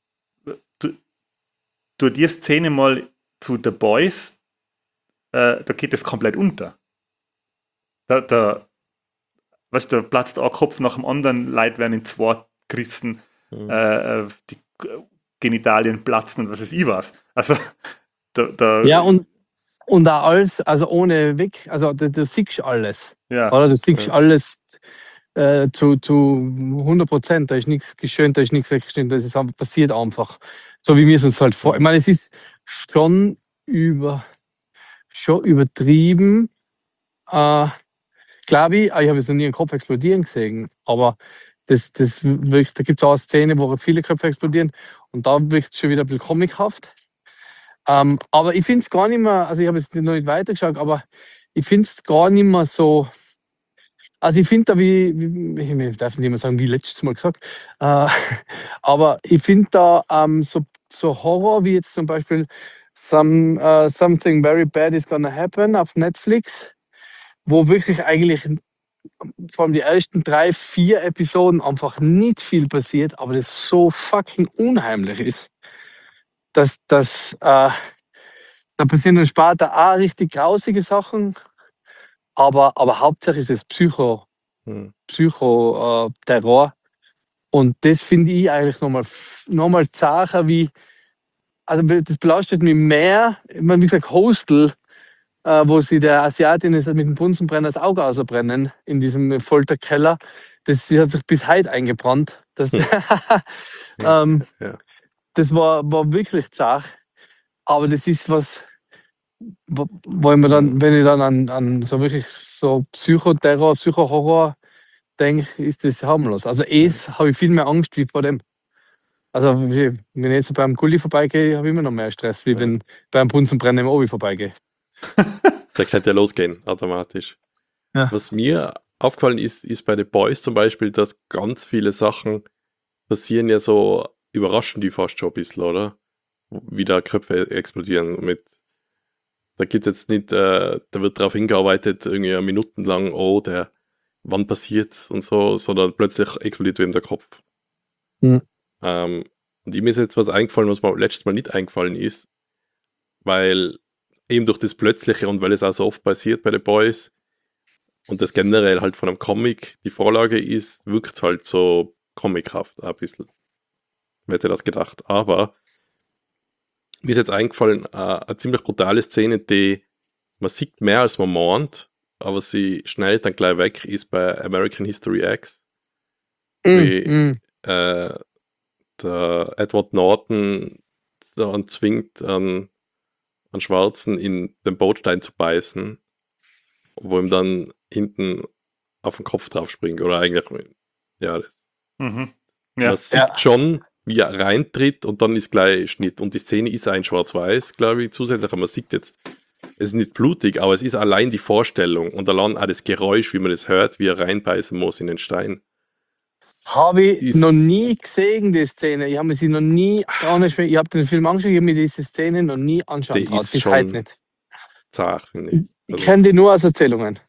du, du die Szene mal zu The Boys, äh, da geht es komplett unter. Da, da, weißt du, da platzt ein Kopf nach dem anderen, Leute werden in zwei gerissen, Hm. äh, äh, die Genitalien platzen und was weiß ich was. Also, da, da, Ja, und, und auch alles, also ohne Weg, also du, du siehst alles. ja, Oder du siehst Ja. alles äh, zu, zu hundert Prozent. Da ist nichts geschönt, da ist nichts weggeschnitten, das ist einfach, passiert einfach. So wie wir es uns halt vor. Ich meine, es ist schon, über, schon übertrieben, äh, glaube ich. Ich habe jetzt noch nie einen Kopf explodieren gesehen, aber das, das wirkt, da gibt es auch eine Szene, wo viele Köpfe explodieren und da wirkt es schon wieder ein bisschen comichaft. Ähm, aber ich finde es gar nicht mehr, also ich habe jetzt noch nicht weitergeschaut, aber ich finde es gar nicht mehr so. Also ich finde da, wie, wie, ich darf nicht mehr sagen, wie letztes Mal gesagt, äh, aber ich finde da ähm, so, so Horror, wie jetzt zum Beispiel Some, uh, Something Very Bad is Gonna Happen auf Netflix, wo wirklich eigentlich vor allem die ersten drei, vier Episoden einfach nicht viel passiert, aber das so fucking unheimlich ist, dass das, äh, da passieren dann später auch richtig grausige Sachen, aber, aber hauptsächlich ist es Psycho, Hm. Psycho-Terror. Und das finde ich eigentlich nochmal noch mal zacher wie, also das belastet mich mehr, ich meine, wie gesagt, Hostel, äh, wo sie der Asiatin ist mit dem Bunsenbrenner das Auge ausbrennen in diesem Folterkeller. Das hat sich bis heute eingebrannt. Das, Ja. ähm, Ja. das war, war wirklich zart. Aber das ist was, wo, wo ich mir dann, wenn ich dann an, an so wirklich so Psychoterror, Psychohorror denke, ist das harmlos. Also es habe ich viel mehr Angst wie vor dem. Also wie- wenn ich jetzt beim Gulli vorbeigehe, habe ich immer noch mehr Stress, wie Ja. wenn beim Bunsenbrenner im Obi vorbeigehe. Der könnte ja losgehen, automatisch. Ja. Was mir aufgefallen ist, ist bei The Boys zum Beispiel, dass ganz viele Sachen passieren ja so, überraschen die fast schon ein bisschen, oder? Wie da Köpfe explodieren mit. Da gibt es jetzt nicht, äh, da wird darauf hingearbeitet, irgendwie minutenlang, oh, der, wann passiert's und so, sondern plötzlich explodiert wem der Kopf. Mhm. Ähm, und ihm ist jetzt was eingefallen, was mir letztes Mal nicht eingefallen ist, weil eben durch das Plötzliche und weil es auch so oft passiert bei The Boys und das generell halt von einem Comic die Vorlage ist, wirkt es halt so comichaft auch ein bisschen. Wer hätte das gedacht? Aber mir ist jetzt eingefallen, äh, eine ziemlich brutale Szene, die man sieht mehr als man mahnt, aber sie schneidet dann gleich weg, ist bei American History X. Wie Mm, äh, der Edward Norton daran zwingt, an, an Schwarzen in den Bordstein zu beißen, wo ihm dann hinten auf den Kopf drauf springt. Oder eigentlich, ja, das, Mhm. man Ja, sieht Ja. schon, wie er reintritt und dann ist gleich Schnitt. Und die Szene ist ein Schwarz-Weiß, glaube ich, zusätzlich. Aber man sieht jetzt, es ist nicht blutig, aber es ist allein die Vorstellung und allein auch das Geräusch, wie man das hört, wie er reinbeißen muss in den Stein. Habe ich Ist- noch nie gesehen, die Szene. Ich habe mir sie noch nie, gar nicht mehr, ich habe den Film angeschaut, ich habe mir diese Szene noch nie anschauen Die traut, ist bis schon- heute nicht. Zart, finde ich. Ich Also, kenne die nur aus Erzählungen.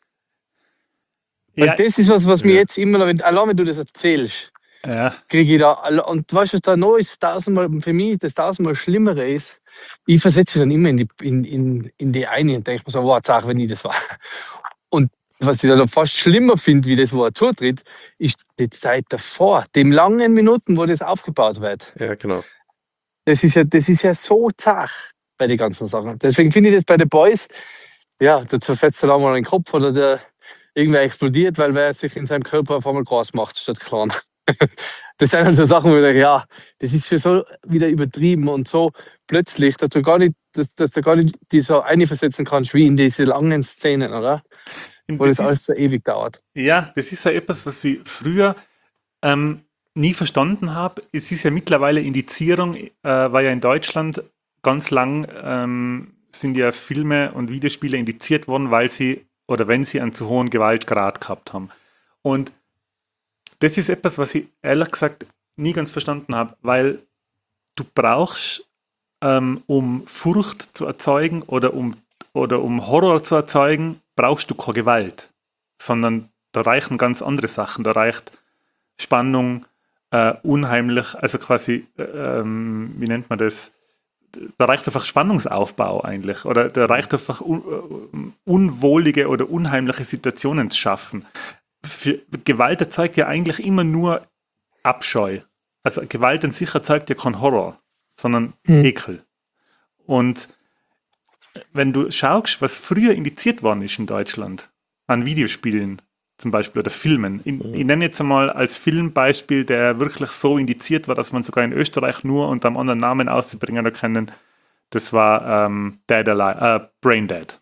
Weil ja, das ist was, was mir Ja. jetzt immer noch, wenn, allein wenn du das erzählst, ja. kriege ich da, alle- und weißt du, was da noch ist, tausendmal, für mich das tausendmal Schlimmere ist, ich versetze mich dann immer in die, in, in, in die eine und denke mir so, wow, sag, wenn ich das war. Und was ich da noch fast schlimmer finde, wie das, wo er zutritt, ist die Zeit davor, dem langen Minuten, wo das aufgebaut wird. ja, genau. Das ist ja, das ist ja so zart bei den ganzen Sachen. Deswegen finde ich das bei den Boys, ja, da zerfetzt er mal den Kopf oder der irgendwer explodiert, weil wer sich in seinem Körper auf einmal groß macht, statt klein. Das sind halt so Sachen, wo ich denke, ja, das ist für so wieder übertrieben und so plötzlich, dass du gar nicht, dass, dass du gar nicht die so einversetzen kannst, wie in diese langen Szenen, oder? Und Wo das das ist, alles so ewig dauert. ja, das ist ja etwas, was ich früher ähm, nie verstanden habe. Es ist ja mittlerweile Indizierung, äh, war ja in Deutschland ganz lang, ähm, sind ja Filme und Videospiele indiziert worden, weil sie oder wenn sie einen zu hohen Gewaltgrad gehabt haben. Und das ist etwas, was ich ehrlich gesagt nie ganz verstanden habe, weil du brauchst, ähm, um Furcht zu erzeugen oder um, oder um Horror zu erzeugen, brauchst du keine Gewalt, sondern da reichen ganz andere Sachen. Da reicht Spannung, äh, unheimlich, also quasi, äh, ähm, wie nennt man das? Da reicht einfach Spannungsaufbau eigentlich. Oder da reicht einfach un äh, unwohlige oder unheimliche Situationen zu schaffen. Für, Gewalt erzeugt ja eigentlich immer nur Abscheu. Also Gewalt an sich erzeugt ja kein Horror, sondern Mhm. Ekel. Und wenn du schaust, was früher indiziert worden ist in Deutschland, an Videospielen zum Beispiel oder Filmen. Ich, Mhm. ich nenne jetzt einmal als Filmbeispiel, der wirklich so indiziert war, dass man sogar in Österreich nur unter einem anderen Namen auszubringen können. Das war ähm, Dead Alive, äh, Brain Dead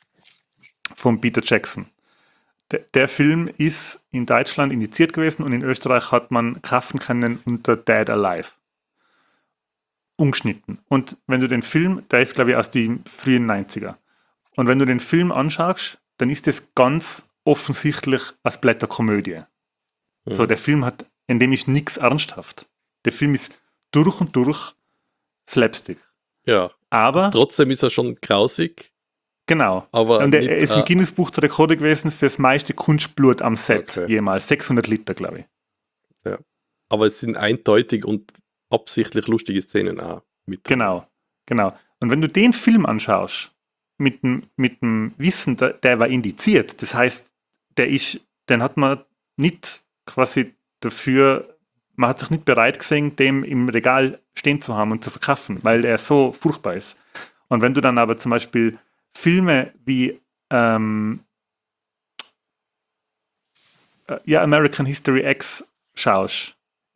von Peter Jackson. Der, der Film ist in Deutschland indiziert gewesen und in Österreich hat man kaufen können unter Dead Alive. Ungeschnitten. Und wenn du den Film, der ist glaube ich aus den frühen neunziger, und wenn du den Film anschaust, dann ist das ganz offensichtlich eine Blätterkomödie. Mhm. So, der Film hat, in dem ist nichts ernsthaft. Der Film ist durch und durch Slapstick. Ja, Aber, trotzdem ist er schon grausig, genau. aber Und er nicht, er ist im äh, Guinness-Buch der Rekorde gewesen für das meiste Kunstblut am Set Okay. jemals. sechshundert Liter, glaube ich. aber es sind eindeutig und absichtlich lustige Szenen auch mit. drin. Genau, genau. Und wenn du den Film anschaust, mit dem, mit dem Wissen, der, der war indiziert, das heißt, der ist, den hat man nicht quasi dafür, man hat sich nicht bereit gesehen, dem im Regal stehen zu haben und zu verkaufen, weil er so furchtbar ist. Und wenn du dann aber zum Beispiel Filme wie ähm, äh, ja, American History X schaust,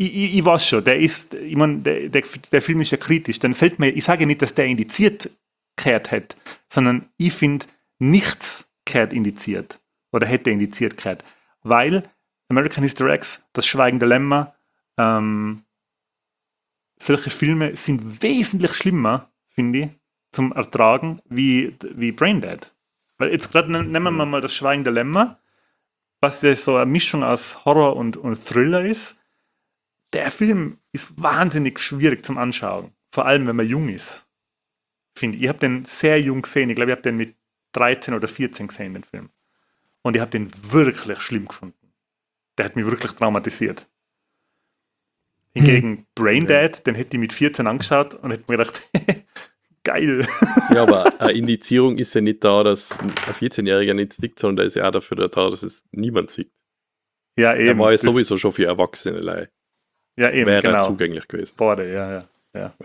ich, ich, ich weiß schon, der ist, ich mein, der, der, der Film ist ja kritisch. Dann fällt mir, ich sage nicht, dass der indiziert gehört hätte, sondern ich finde, nichts gehört indiziert oder hätte indiziert gehört. Weil American History X, Das Schweigende Lämmer, ähm, solche Filme sind wesentlich schlimmer, finde ich, zum Ertragen wie, wie Braindead. Weil jetzt gerade nehmen wir mal Das Schweigende Lämmer, was ja so eine Mischung aus Horror und, und Thriller ist. Der Film ist wahnsinnig schwierig zum Anschauen. Vor allem, wenn man jung ist. Finde ich. Ich habe den sehr jung gesehen. Ich glaube, ich habe den mit dreizehn oder vierzehn gesehen, den Film. Und ich habe den wirklich schlimm gefunden. Der hat mich wirklich traumatisiert. Hingegen hm. Braindead, den hätte ich mit vierzehn angeschaut und hätte mir gedacht, geil. Ja, aber eine Indizierung ist ja nicht da, dass ein vierzehn-Jähriger nicht sieht, sondern der ist ja auch dafür da, dass es niemand sieht. Ja, eben. Der war ja sowieso schon für Erwachsene Leih. Ja, eben, Wäre genau. zugänglich gewesen. Borde, ja, ja. ja.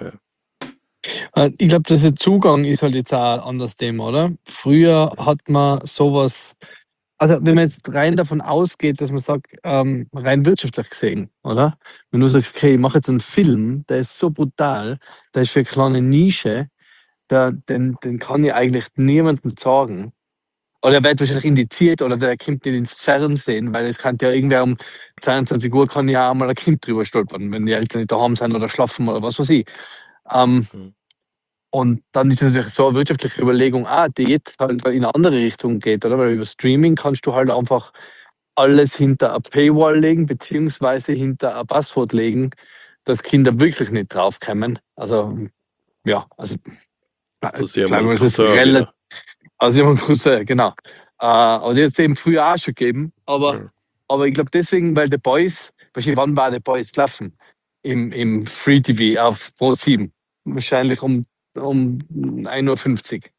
ja. Ich glaube, der Zugang ist halt jetzt auch ein anderes Thema, oder? Früher hat man sowas, also wenn man jetzt rein davon ausgeht, dass man sagt, ähm, rein wirtschaftlich gesehen, oder? Wenn du sagst, okay, ich mache jetzt einen Film, der ist so brutal, der ist für eine kleine Nische, der, den, den kann ich eigentlich niemandem sagen. Oder er wird wahrscheinlich indiziert oder der kommt nicht ins Fernsehen, weil es kann ja irgendwer um zweiundzwanzig Uhr kann ja auch mal ein Kind drüber stolpern, wenn die Eltern nicht daheim sind oder schlafen oder was weiß ich. Ähm, mhm. Und dann ist es natürlich so eine wirtschaftliche Überlegung, ah, die jetzt halt in eine andere Richtung geht, oder? Weil über Streaming kannst du halt einfach alles hinter eine Paywall legen, beziehungsweise hinter ein Passwort legen, dass Kinder wirklich nicht draufkommen. Also, ja, also. Das ist ja mal relativ. Also, ja, Cousin, genau. Äh, aber die hat es eben früher auch schon gegeben. Aber, ja. aber ich glaube deswegen, weil The Boys, wann war The Boys gelaufen? Im, im Free T V auf Pro sieben. Wahrscheinlich um, um ein Uhr fünfzig.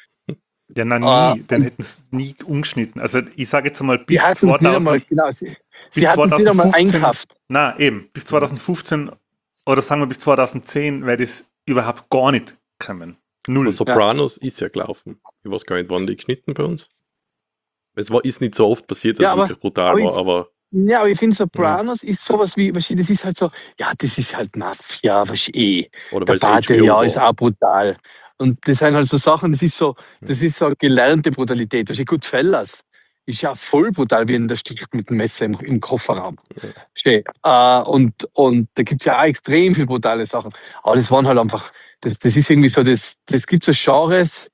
Ja, nein, nie. Uh, Den hätten sie nie umgeschnitten. Also, ich sage jetzt mal bis zweitausend. Einmal, genau, sie sie bis hatten es nicht einmal einkauft. Nein, eben. Bis zwanzig fünfzehn oder sagen wir bis zwanzig zehn wäre das überhaupt gar nicht gekommen. Null. Sopranos ja. ist ja gelaufen. Ich weiß gar nicht, wann die geschnitten bei uns. Es war, ist nicht so oft passiert, dass ja, es wirklich brutal aber war, ich, aber. Ja, aber ich finde, Sopranos ja. ist sowas wie, das ist halt so, ja, das ist halt Mafia, was eh. Oder der Bade, ja, ist auch brutal. Und das sind halt so Sachen, das ist so, das ist so gelernte Brutalität. Also Goodfellas ist ja voll brutal, wie ihn der stickt mit dem Messer im, im Kofferraum. Ja. Äh, und, und da gibt es ja auch extrem viele brutale Sachen. Aber das waren halt einfach. Das, das ist irgendwie so, das, das gibt so Genres,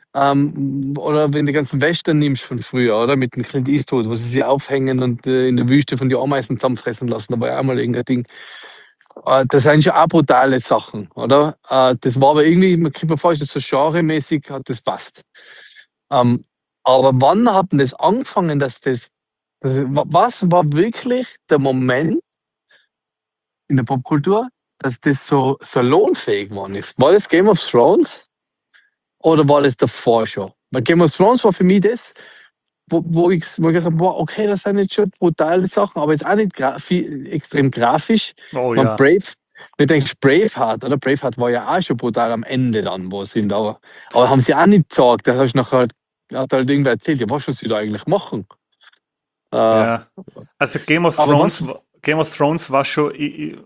ähm, oder wenn du die ganzen Western nimmst von früher, oder mit dem Clint Eastwood, wo sie sich aufhängen und äh, in der Wüste von den Ameisen zusammenfressen lassen, da war ja auch mal irgendein Ding. Äh, das sind schon auch brutale Sachen, oder? Äh, das war aber irgendwie, man kriegt mir vor, das so genremäßig hat das passt. Ähm, aber wann hat denn das angefangen, dass das, das, was war wirklich der Moment in der Popkultur, dass das so salonfähig geworden ist? War das Game of Thrones oder war das davor schon? Weil Game of Thrones war für mich das, wo, wo ich, wo ich gedacht habe, boah, okay, das sind jetzt schon brutale Sachen, aber jetzt auch nicht gra viel, extrem grafisch. Oh, Man, ja. Brave, ich denke, Braveheart, oder? Braveheart war ja auch schon brutal am Ende dann, wo sie da. Aber haben sie auch nicht gesagt, da hast du nachher halt, hat halt irgendwer erzählt, ja, was sie da eigentlich machen. Äh, ja. Also Game of Thrones, Game of Thrones war schon. Ich, ich,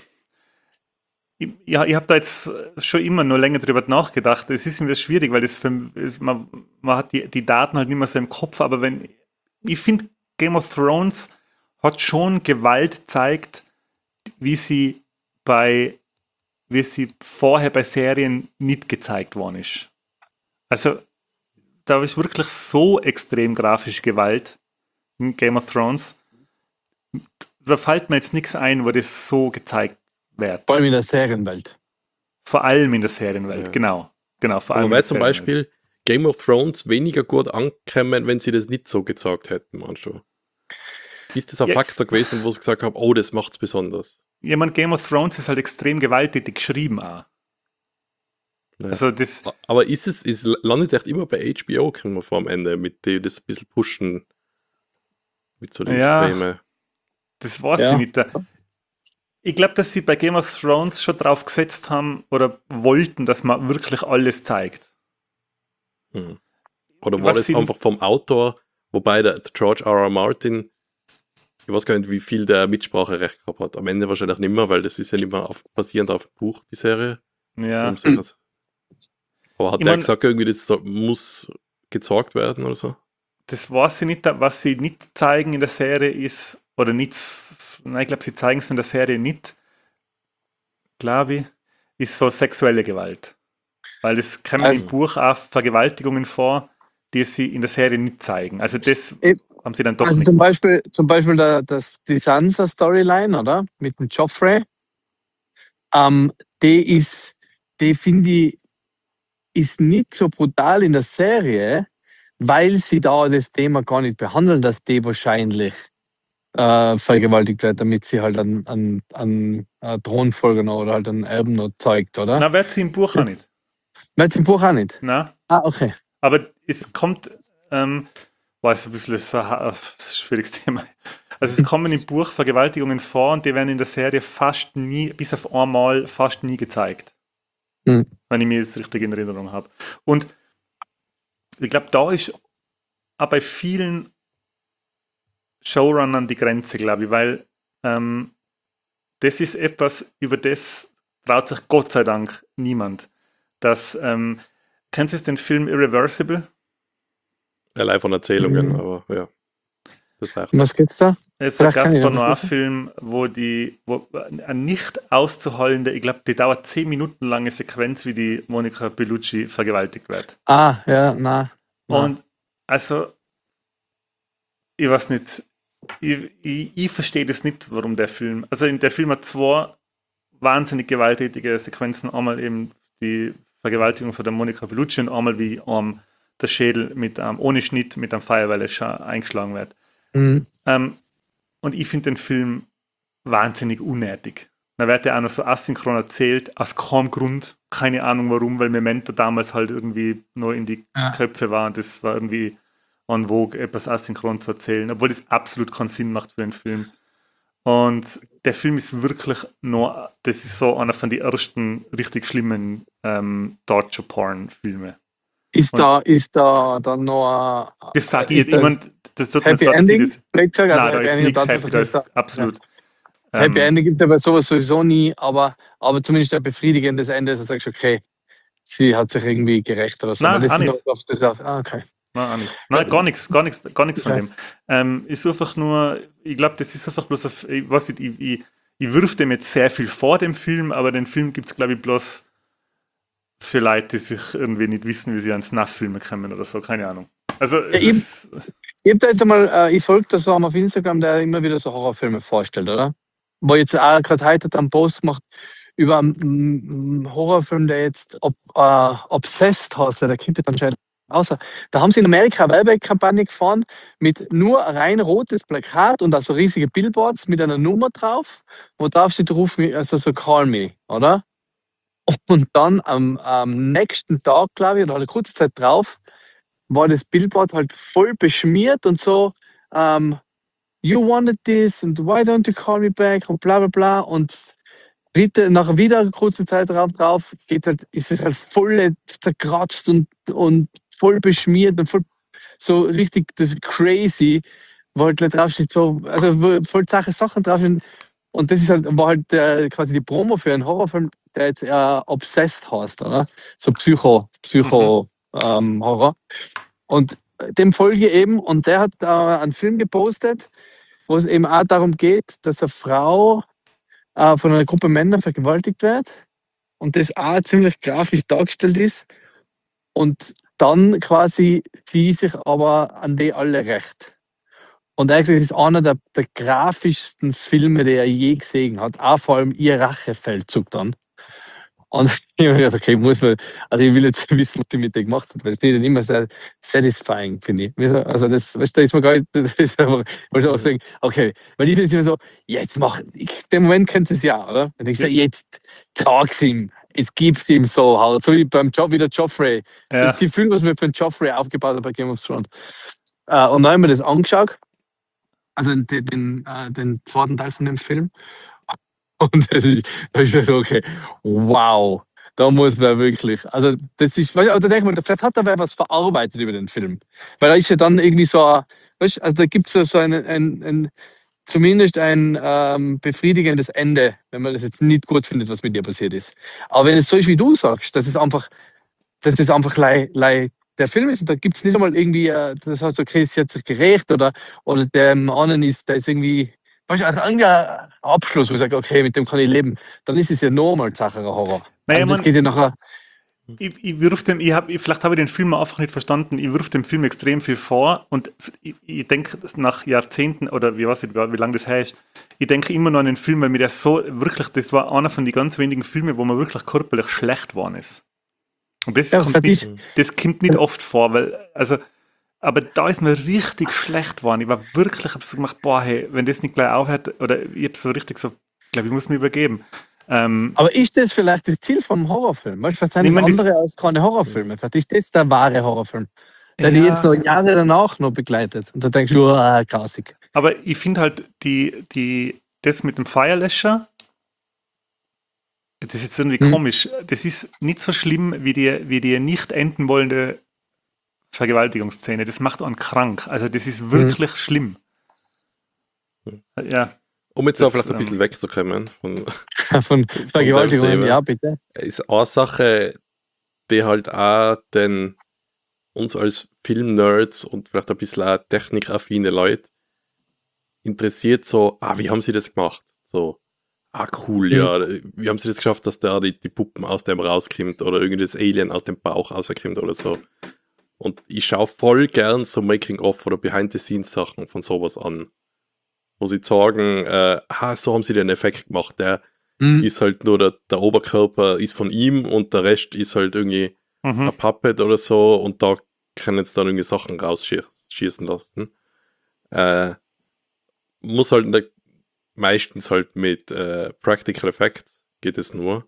Ja, ich habe da jetzt schon immer nur länger drüber nachgedacht. Es ist immer schwierig, weil das für, ist, man, man hat die, die Daten halt nicht mehr so im Kopf, aber wenn ich finde, Game of Thrones hat schon Gewalt gezeigt, wie sie bei wie sie vorher bei Serien nicht gezeigt worden ist. Also da ist wirklich so extrem grafische Gewalt in Game of Thrones. Da fällt mir jetzt nichts ein, wo das so gezeigt wird. Vor allem in der Serienwelt. Vor allem in der Serienwelt, ja. genau. genau vor allem man weiß zum Beispiel, Game of Thrones weniger gut ankämen, wenn sie das nicht so gezeigt hätten, manchmal. Ist das ein ja. Faktor gewesen, wo sie gesagt haben, oh, das macht's besonders? Ja, man, Game of Thrones ist halt extrem gewalttätig geschrieben auch. Naja. Also das aber ist es, ist, landet echt immer bei H B O, können wir vor am Ende, mit dem das ein bisschen pushen, mit so den ja, Extreme. Das weiß ja. ich nicht. Ich glaube, dass sie bei Game of Thrones schon drauf gesetzt haben oder wollten, dass man wirklich alles zeigt. Hm. Oder war Was das einfach vom Autor, wobei der George R. R. Martin Ich weiß gar nicht, wie viel der Mitspracherecht gehabt hat. Am Ende wahrscheinlich nicht mehr, weil das ist ja nicht mehr auf, basierend auf dem Buch, die Serie. Ja. Warum soll das- Aber hat Ich der mein- gesagt, irgendwie, das so- muss gezeigt werden oder so? Das weiß ich nicht. Was sie nicht zeigen in der Serie ist, oder nicht, nein, ich glaube, sie zeigen es in der Serie nicht, glaube ich, ist so sexuelle Gewalt. Weil es kommen Also- im Buch auch Vergewaltigungen vor, die sie in der Serie nicht zeigen. Also das Eh, haben sie dann doch Also nicht zum gemacht. Beispiel, zum Beispiel der, das, die Sansa-Storyline, oder? Mit dem Joffrey. Ähm, die ist, die finde ich, ist nicht so brutal in der Serie, weil sie da das Thema gar nicht behandeln, dass die wahrscheinlich äh, vergewaltigt wird, damit sie halt an, an, an äh, Thronfolger noch oder halt an Erben noch zeugt, oder? Na, wird sie im Buch auch nicht. Wird im Buch auch nicht. Na, Ah, okay. aber es kommt, ähm, war es ein bisschen so ein schwieriges Thema. Also es kommen im Buch Vergewaltigungen vor und die werden in der Serie fast nie, bis auf einmal, fast nie gezeigt. Hm. Wenn ich mir das richtig in Erinnerung habe. Und ich glaube, da ist auch bei vielen Showrunnern die Grenze, glaube ich, weil ähm, das ist etwas, über das traut sich Gott sei Dank niemand. Das, ähm, kennst du den Film Irreversible? Allein von Erzählungen, Mhm. aber ja. Das reicht. Um was geht's da? Es ist ein Vielleicht kann ich Gaspar noch was Noir-Film, wo die, wo ein nicht auszuholdende, ich glaube, die dauert zehn Minuten lange Sequenz, wie die Monica Bellucci vergewaltigt wird. Ah, ja, na. na. Und also, ich weiß nicht, ich, ich, ich verstehe das nicht, warum der Film, also in der Film hat zwei wahnsinnig gewalttätige Sequenzen, einmal eben die Vergewaltigung von der Monica Bellucci und einmal wie um, der Schädel mit um, ohne Schnitt mit einem Feuerwehrlöscher eingeschlagen wird. Mhm. Ähm, und ich finde den Film wahnsinnig unnötig. Da wird ja auch noch so asynchron erzählt, aus keinem Grund, keine Ahnung warum, weil Memento damals halt irgendwie nur in die Ja. Köpfe war und das war irgendwie en vogue, etwas asynchron zu erzählen, obwohl das absolut keinen Sinn macht für den Film. Und der Film ist wirklich nur, das ist so einer von den ersten richtig schlimmen ähm, Torture-Porn-Filme. Ist Und- da, ist da dann noch ein Das sage ich ist jetzt, da ich mein, das sollte man Happy sagen, dass ich Ending? das, Vielleicht sagen, nein, also da ist Ending nichts und happy, da ist Anführungszeichen- absolut. Ja. Happy ähm, Ending gibt es aber sowas sowieso nie, aber, aber zumindest ein befriedigendes Ende, dass du sagst, okay, sie hat sich irgendwie gerecht oder so. Nein, Weil das auch ist nicht. noch oft das auf, ah, okay. Nein, auch nicht. Nein, gar nichts, gar nichts, gar nichts von Ja. dem. Ähm, ist einfach nur, ich glaube, das ist einfach bloß, auf, ich weiß nicht, ich, ich, ich wirf dem jetzt sehr viel vor dem Film, aber den Film gibt es, glaube ich, bloß für Leute, die sich irgendwie nicht wissen, wie sie an Snuff-Filme kommen oder so, keine Ahnung. Also, Ja, eben. das, Ich habe da jetzt einmal, äh, ich folge da so einem auf Instagram, der immer wieder so Horrorfilme vorstellt, oder? Wo jetzt auch gerade heute hat er einen Post gemacht über einen mm, Horrorfilm, der jetzt ob, äh, Obsessed heißt, der kommt jetzt anscheinend außer. Da haben sie in Amerika eine Werbekampagne gefahren mit nur ein rein rotes Plakat und also riesige Billboards mit einer Nummer drauf, wo drauf steht, ruf mich, also so call me, oder? Und dann am, am nächsten Tag, glaube ich, oder eine kurze Zeit drauf, war das Billboard halt voll beschmiert und so, ähm, you wanted this and why don't you call me back und bla bla bla. Und bitte, nach wieder eine kurze Zeit drauf, drauf geht halt, ist es halt voll zerkratzt und, und voll beschmiert und voll so richtig das ist crazy, wo halt gleich drauf steht, so, also wo voll Sache Sachen drauf sind. Und das ist halt, war halt äh, quasi die Promo für einen Horrorfilm, der jetzt äh, Obsessed heißt, oder? So Psycho, Psycho ähm, Horror. Und dem folge ich eben und der hat äh, einen Film gepostet, wo es eben auch darum geht, dass eine Frau äh, von einer Gruppe Männer vergewaltigt wird und das auch ziemlich grafisch dargestellt ist und dann quasi sie sich aber an die alle rächt. Und er hat gesagt, das ist einer der, der grafischsten Filme, die er je gesehen hat. Auch vor allem ihr Rachefeldzug dann. Und ich habe mir gedacht, okay, ich muss mal, also ich will jetzt wissen, was die mit dem gemacht hat, weil es nicht immer sehr satisfying, finde ich. Wieso? Also das, weißt du, da ist man gar nicht, das ist einfach, muss ich auch sagen, okay, weil ich finde es immer so, jetzt mach, ich, den Moment kennt es ja, oder? Und ich sage, jetzt sag's ihm, jetzt gib's ihm so halt, so wie beim Job, wie der Joffrey. ja. Das Gefühl, was mir für den Joffrey aufgebaut hat bei Game of Thrones. Äh, und dann haben wir das angeschaut, also den, den, äh, den zweiten Teil von dem Film. Und das ist, da ist so, okay, wow, da muss man wirklich, also das ist, weißt du, da denke ich mir, vielleicht hat da wer was verarbeitet über den Film. Weil da ist ja dann irgendwie so, ein- weißt du, also da gibt es ja so einen, einen, einen zumindest ein ähm, befriedigendes Ende, wenn man das jetzt nicht gut findet, was mit dir passiert ist. Aber wenn es so ist, wie du sagst, dass es einfach, dass das einfach lei, lei der Film ist und da gibt es nicht einmal irgendwie, äh, das heißt, okay, sie hat sich gerecht oder, oder dem anderen ist, da ist irgendwie, weißt du, also irgendwie ein Abschluss, wo ich sage, okay, mit dem kann ich leben, dann ist es ja normal Sache Horror. Naja, Also das man, geht ja nachher, ich, ich wirf dem, ich hab, ich, vielleicht habe ich den Film einfach nicht verstanden. Ich wirf dem Film extrem viel vor und ich, ich denke, nach Jahrzehnten oder wie weiß ich, wie lange das her ist, ich denke immer noch an den Film, weil mir der so wirklich, das war einer von den ganz wenigen Filmen, wo man wirklich körperlich schlecht geworden ist. Und das, ja, kommt, für nicht, dich, das kommt nicht oft vor, weil, also, aber da ist mir richtig schlecht geworden. Ich war wirklich, ich habe so gemacht, boah, hey, wenn das nicht gleich aufhört, oder ich habe so richtig so, ich glaube, ich muss mich übergeben. Ähm, aber ist das vielleicht das Ziel vom Horrorfilm? Weißt du, was sind ich das mein, das- andere als keine Horrorfilme? Vielleicht ist das der wahre Horrorfilm, der die ja, jetzt noch Jahre danach noch begleitet. Und da denkst du, ah, grausig. aber ich finde halt, die, die, das mit dem Feuerlöscher, das ist jetzt irgendwie Hm. komisch. Das ist nicht so schlimm wie die, wie die nicht enden wollende Vergewaltigungsszene. Das macht einen krank. Also das ist wirklich schlimm. Hm. Ja, Um jetzt Das, auch vielleicht ein ähm, bisschen wegzukommen von, Von Vergewaltigungen, Thema. ja, bitte. ist eine Sache, die halt auch den, uns als Filmnerds und vielleicht ein bisschen auch technikaffine Leute interessiert, so, ah, wie haben sie das gemacht? So, ah, cool, ja, wie haben sie das geschafft, dass da die, die Puppen aus dem rauskommt oder irgendwie das Alien aus dem Bauch rauskommt oder so. Und ich schaue voll gern so Making-of oder Behind-the-Scenes-Sachen von sowas an. Wo sie sagen, äh, ah, so haben sie den Effekt gemacht, der Hm. ist halt nur der, der Oberkörper ist von ihm und der Rest ist halt irgendwie mhm. ein Puppet oder so und da können jetzt dann irgendwie Sachen rausschießen lassen. Äh, muss halt nicht, meistens halt mit äh, Practical Effect geht es nur.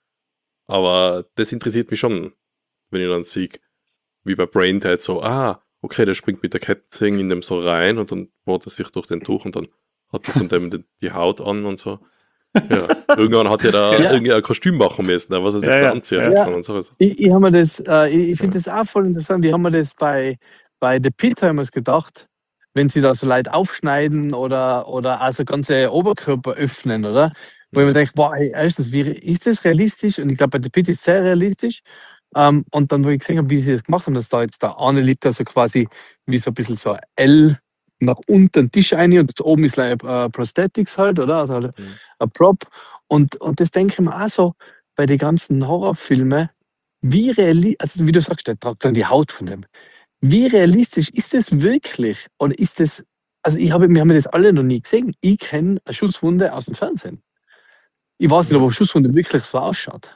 Aber das interessiert mich schon, wenn ich dann sehe, wie bei Braindead so, ah, okay, der springt mit der Kettensäge in dem so rein und dann bohrt er sich durch den Tuch und dann hat er von dem die, die Haut an und so. Ja, irgendwann hat er da Ja. irgendwie ein Kostüm machen müssen, was er sich Ja, da ja, anziehen ja. kann und so. Ich, ich, hab mir das, äh, ich, ich finde das auch voll interessant. Die haben mir das bei, bei The Pit haben wir's gedacht, wenn sie da so Leute aufschneiden oder, oder also ganze Oberkörper öffnen, oder? Wo ich mir denke, boah, hey, erstens, wie, ist das realistisch? Und ich glaube, bei The Pit ist es sehr realistisch. Ähm, und dann, wo ich gesehen habe, wie sie das gemacht haben, dass da jetzt der eine liegt da so quasi wie so ein bisschen so ein L nach unten den Tisch rein und da oben ist like, äh, Prosthetics halt, oder? Also halt Mhm. ein Prop. Und, und das denke ich mir auch so bei den ganzen Horrorfilmen, wie realistisch, also wie du sagst, der tragt dann die Haut von dem. Wie realistisch ist das wirklich? Oder ist das, also ich habe, wir haben das alle noch nie gesehen. Ich kenne eine Schusswunde aus dem Fernsehen. Ich weiß nicht, ob eine Schusswunde wirklich so ausschaut.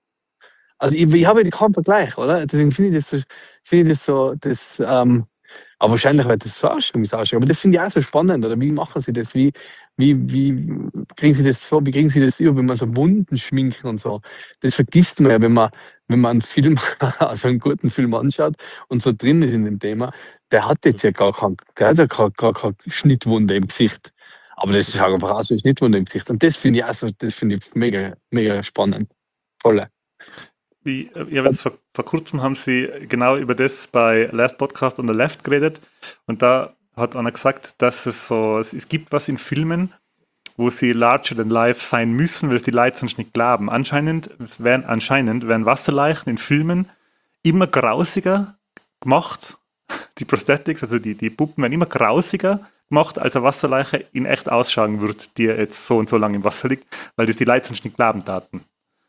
Also ich, ich habe keinen Vergleich, oder? Deswegen finde ich das so, finde ich das so, das, ähm, aber wahrscheinlich wird das so ausschauen, wie es ausschaut. Aber das finde ich auch so spannend, oder? Wie machen sie das? Wie, wie, wie kriegen sie das so, wie kriegen sie das über, wenn man so Wunden schminken und so? Das vergisst man ja, wenn man, wenn man einen Film, also einen guten Film anschaut und so drin ist in dem Thema, der hat jetzt ja gar kein, der hat ja gar, gar keine Schnittwunde im Gesicht. Aber das schaut einfach aus wie eine Schnittwunde im Gesicht. Und das finde ich auch so, das finde ich mega, mega spannend. Toll. Wie, ich habe jetzt vor, vor kurzem haben sie genau über das bei Last Podcast on the Left geredet und da hat einer gesagt, dass es so, es, es gibt was in Filmen, wo sie larger than life sein müssen, weil es die Leute sonst nicht glauben. Anscheinend es werden, anscheinend werden Wasserleichen in Filmen immer grausiger gemacht, die Prosthetics, also die, die Puppen werden immer grausiger gemacht, als eine Wasserleiche in echt ausschauen wird, die jetzt so und so lange im Wasser liegt, weil das die Leute sonst nicht glauben taten.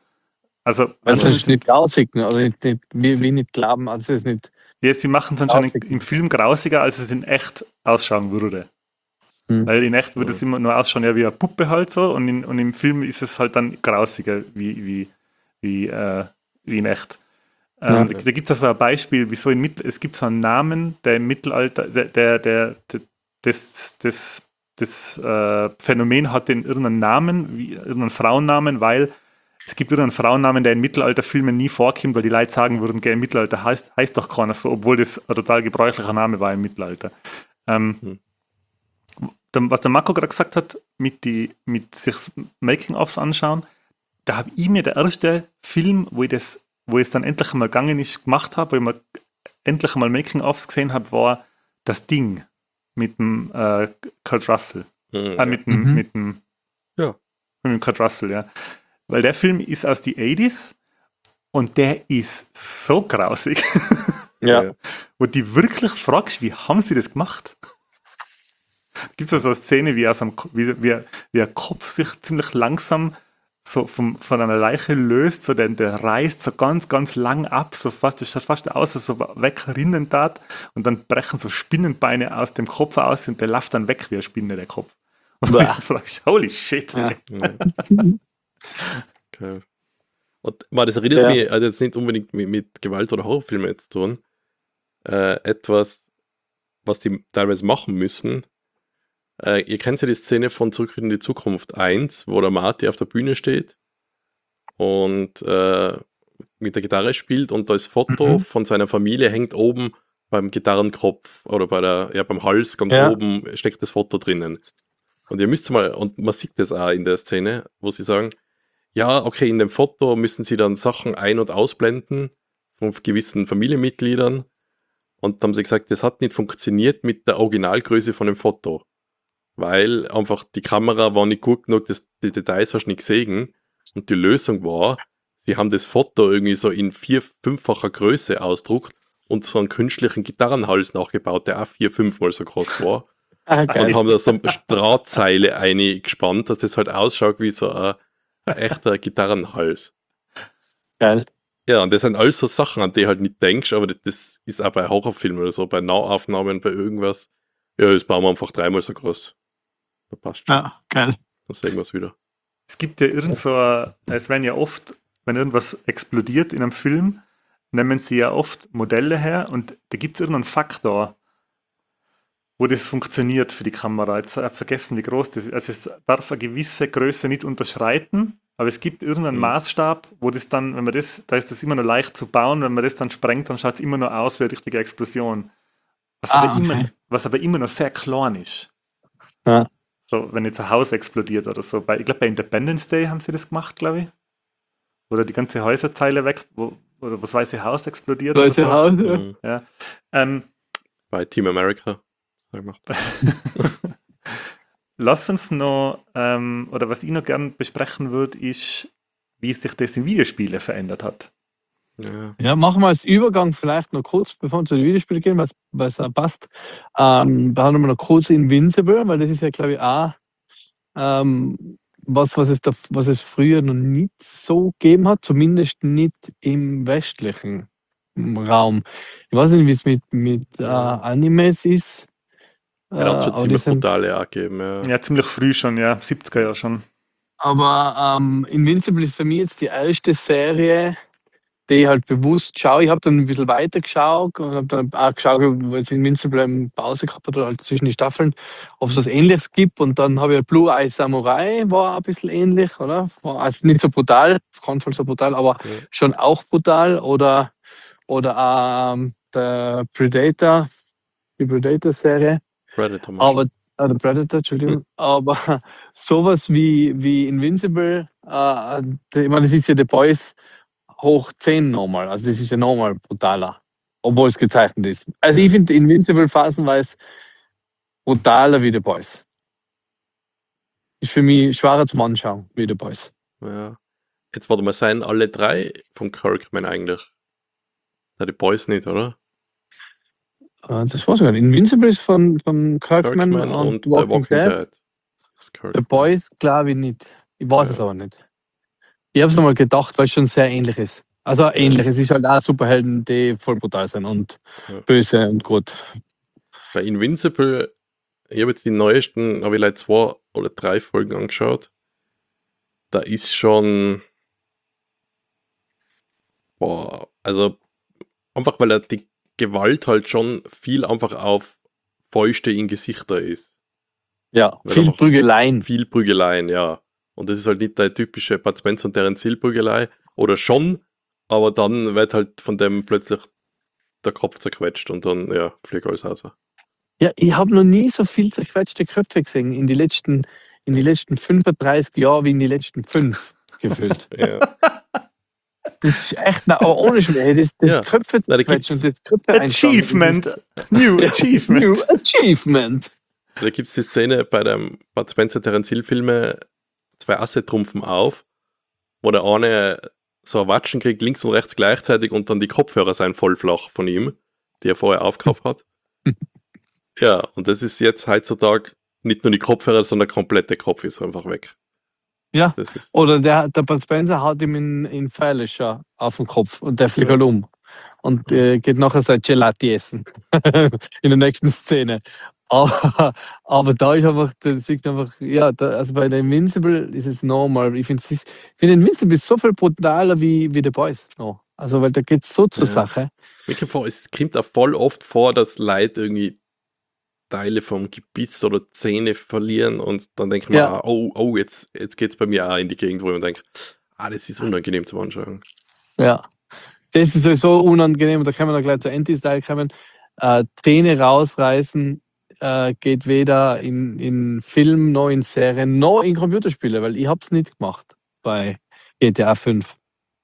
Also, Weil anscheinend sonst nicht grausig, ne? Oder nicht, nicht, wie, wie nicht glauben, also es ist nicht. ja, sie machen es anscheinend Grausig. im Film grausiger, als es in echt ausschauen würde. Hm. Weil in echt würde Mhm. es immer nur ausschauen, ja, wie eine Puppe halt so, und, in, und im Film ist es halt dann grausiger, wie, wie, wie, äh, wie in echt. Ähm, Ja. Da, da gibt es also ein Beispiel, wieso in Mittel, es gibt so einen Namen, der im Mittelalter, der, der, der, der das, das, das äh, Phänomen hat den irgendeinen Namen, wie, irgendeinen Frauennamen, weil es gibt irgendeinen Frauennamen, der in Mittelalterfilmen nie vorkommt, weil die Leute sagen würden, gell, im Mittelalter heißt, heißt doch keiner so, obwohl das ein total gebräuchlicher Name war im Mittelalter. Ähm, Hm. dann, was der Marco gerade gesagt hat, mit, die, mit sich Making-ofs anschauen, da habe ich mir der erste Film, wo ich das, wo es dann endlich einmal gegangen ist, gemacht habe, wo ich mal endlich einmal Making-ofs gesehen habe, war Das Ding mit dem äh, Kurt Russell. Mhm, Ah, mit dem, Mhm. mit dem, Ja. mit dem Kurt Russell, ja. Weil der Film ist aus den achtziger und der ist so grausig. Ja. ja. Wo du wirklich fragst, wie haben sie das gemacht? Gibt es so eine Szene, wie, aus einem, Ko- wie, wie, wie ein Kopf sich ziemlich langsam so vom, von einer Leiche löst, so denn der reißt so ganz, ganz lang ab, so fast, das schaut fast aus, als so wegrinnen tat und dann brechen so Spinnenbeine aus dem Kopf aus und der läuft dann weg wie eine Spinne, der Kopf. Und Bäh. du fragst, holy shit, Ja. ey. ja. Geil. Und man, das erinnert Ja. mich also jetzt nicht unbedingt mit, mit Gewalt oder Horrorfilmen zu tun. Äh, etwas, was die teilweise machen müssen. Äh, ihr kennt ja die Szene von Zurück in die Zukunft eins, wo der Marty auf der Bühne steht und äh, mit der Gitarre spielt und das Foto Mhm. von seiner Familie hängt oben beim Gitarrenkopf oder bei der, ja, beim Hals ganz Ja. oben steckt das Foto drinnen. Und ihr müsst mal, und man sieht das auch in der Szene, wo sie sagen, ja, okay, in dem Foto müssen sie dann Sachen ein- und ausblenden von gewissen Familienmitgliedern. Und dann haben sie gesagt, das hat nicht funktioniert mit der Originalgröße von dem Foto. Weil einfach die Kamera war nicht gut genug, das, die Details hast du nicht gesehen. Und die Lösung war, sie haben das Foto irgendwie so in vier-, fünffacher Größe ausdruckt und so einen künstlichen Gitarrenhals nachgebaut, der auch vier-, fünfmal so groß war. Ah, Und geil. haben da so eine Drahtseile eingespannt, dass das halt ausschaut wie so ein, ein echter Gitarrenhals. Geil. Ja, und das sind alles so Sachen, an die halt nicht denkst, aber das, das ist auch bei Horrorfilmen oder so, bei Nahaufnahmen, bei irgendwas. Ja, das bauen wir einfach dreimal so groß. Da passt schon. Ja, geil. Dann sehen wir es wieder. Es gibt ja irgend so, ein- es werden ja oft, wenn irgendwas explodiert in einem Film, nehmen sie ja oft Modelle her und da gibt es irgendeinen Faktor, wo das funktioniert für die Kamera. Jetzt habe ich vergessen, wie groß das ist. Also es darf eine gewisse Größe nicht unterschreiten, aber es gibt irgendeinen Mhm. Maßstab, wo das dann, wenn man das, da ist das immer noch leicht zu bauen, wenn man das dann sprengt, dann schaut es immer noch aus wie eine richtige Explosion. Was, Ah, aber, immer, okay. was aber immer noch sehr klein ist. Ja. So, wenn jetzt ein Haus explodiert oder so. Bei, ich glaube, bei Independence Day haben sie das gemacht, glaube ich. Oder die ganze Häuserzeile weg, wo, oder das Weiße Haus explodiert oder Leute, so. Haus, Mhm. Ähm, Bei Team America. Gemacht. Lass uns noch, ähm, oder was ich noch gern besprechen würde, ist, wie sich das in Videospielen verändert hat. Ja. Ja, machen wir als Übergang vielleicht noch kurz, bevor wir zu den Videospielen gehen, weil es auch passt. Ähm, behandeln wir noch kurz Invincible, weil das ist ja, glaube ich, auch ähm, was, was es, da, was es früher noch nicht so gegeben hat, zumindest nicht im westlichen Raum. Ich weiß nicht, wie es mit, mit äh, Ja. Animes ist. Äh, Er hat schon aber die ziemlich sind, brutale auch gegeben. Ja. Ja, ziemlich früh schon, ja, siebziger Jahre schon. aber ähm, Invincible ist für mich jetzt die erste Serie, die ich halt bewusst schaue. Ich habe dann ein bisschen weiter geschaut und habe dann auch geschaut, wo jetzt Invincible eine Pause gehabt hat oder halt zwischen die Staffeln, ob es was Ähnliches gibt. Und dann habe ich halt Blue Eye Samurai, war ein bisschen ähnlich, oder? War also nicht so brutal, auf keinen Fall so brutal, aber Ja. schon auch brutal. Oder, oder ähm, der Predator, die Predator-Serie. Predator. Aber, äh, der Predator, Entschuldigung. Aber sowas wie, wie Invincible, äh, ich meine, das ist ja The Boys hoch zehn nochmal. Also das ist ja nochmal brutaler. Obwohl es gezeichnet ist. Also ich finde Invincible phasenweise brutaler wie The Boys. Ist für mich schwerer zum Anschauen wie The Boys. Ja. Jetzt warte mal, seien alle drei von Kirkman eigentlich. Ja, die Boys nicht, oder? Äh, Das war's gar nicht. Invincible ist von, von Kirkman, Kirkman und und Walking, The Walking Dead. Dead. Das ist The Kirkman. Boys glaube ich nicht. Ich weiß Ja. es aber nicht. Ich habe es nochmal gedacht, weil es schon sehr ähnlich ist. Also ähnlich. Es ist halt auch Superhelden, die voll brutal sind und Ja. böse und gut. Bei Invincible, ich habe jetzt die neuesten, habe ich leider zwei oder drei Folgen angeschaut. Da ist schon, boah, also einfach weil er die Gewalt halt schon viel einfach auf Fäuste in Gesichter ist. Ja, Weil viel einfach Prügeleien. Viel Prügeleien, ja. Und das ist halt nicht deine typische Bud Spencer und Terence Hill Prügelei. Oder schon, aber dann wird halt von dem plötzlich der Kopf zerquetscht und dann, ja, fliegt alles raus. Ja, ich habe noch nie so viel zerquetschte Köpfe gesehen in die letzten, in die letzten fünfunddreißig Jahren wie in die letzten fünf gefühlt. Ja. Das ist echt, na, aber ohne Schmäh, das, das Ja. Köpfe Na, da zerquetschen gibt's und das Köpfe einschlagen, Achievement! das New ist- Achievement! New Achievement! Da gibt es die Szene bei dem Bud Spencer Terence Hill Filme, zwei Asse trumpfen auf, wo der eine so ein Watschen kriegt, links und rechts gleichzeitig und dann die Kopfhörer sein voll flach von ihm, die er vorher aufgehabt hat. Ja, und das ist jetzt heutzutage nicht nur die Kopfhörer, sondern der komplette Kopf ist einfach weg. Ja, Das ist, oder der, der Bud Spencer haut ihm in, in Pfeilischer auf den Kopf und der fliegt Ja. halt um. Und äh, geht nachher sein Gelati essen. In der nächsten Szene. Aber, aber da ist einfach, das sieht einfach, ja, da, also bei der Invincible ist es normal. Ich finde find Invincible ist so viel brutaler wie, wie The Boys noch. Also, weil da geht es so zur Ja. Sache. mir kommt vor, es kommt auch voll oft vor, dass Leute irgendwie Teile vom Gebiss oder Zähne verlieren und dann denke ich mir, Ja. ah, oh, oh, jetzt, jetzt geht es bei mir auch in die Gegend, wo ich mir denke, ah, das ist unangenehm zum Anschauen. Ja. Das ist sowieso unangenehm. Und da können wir dann gleich zur Anti-Style kommen. Äh, Zähne rausreißen äh, geht weder in, in Film, noch in Serien, noch in Computerspiele, weil ich habe es nicht gemacht bei G T A fünf.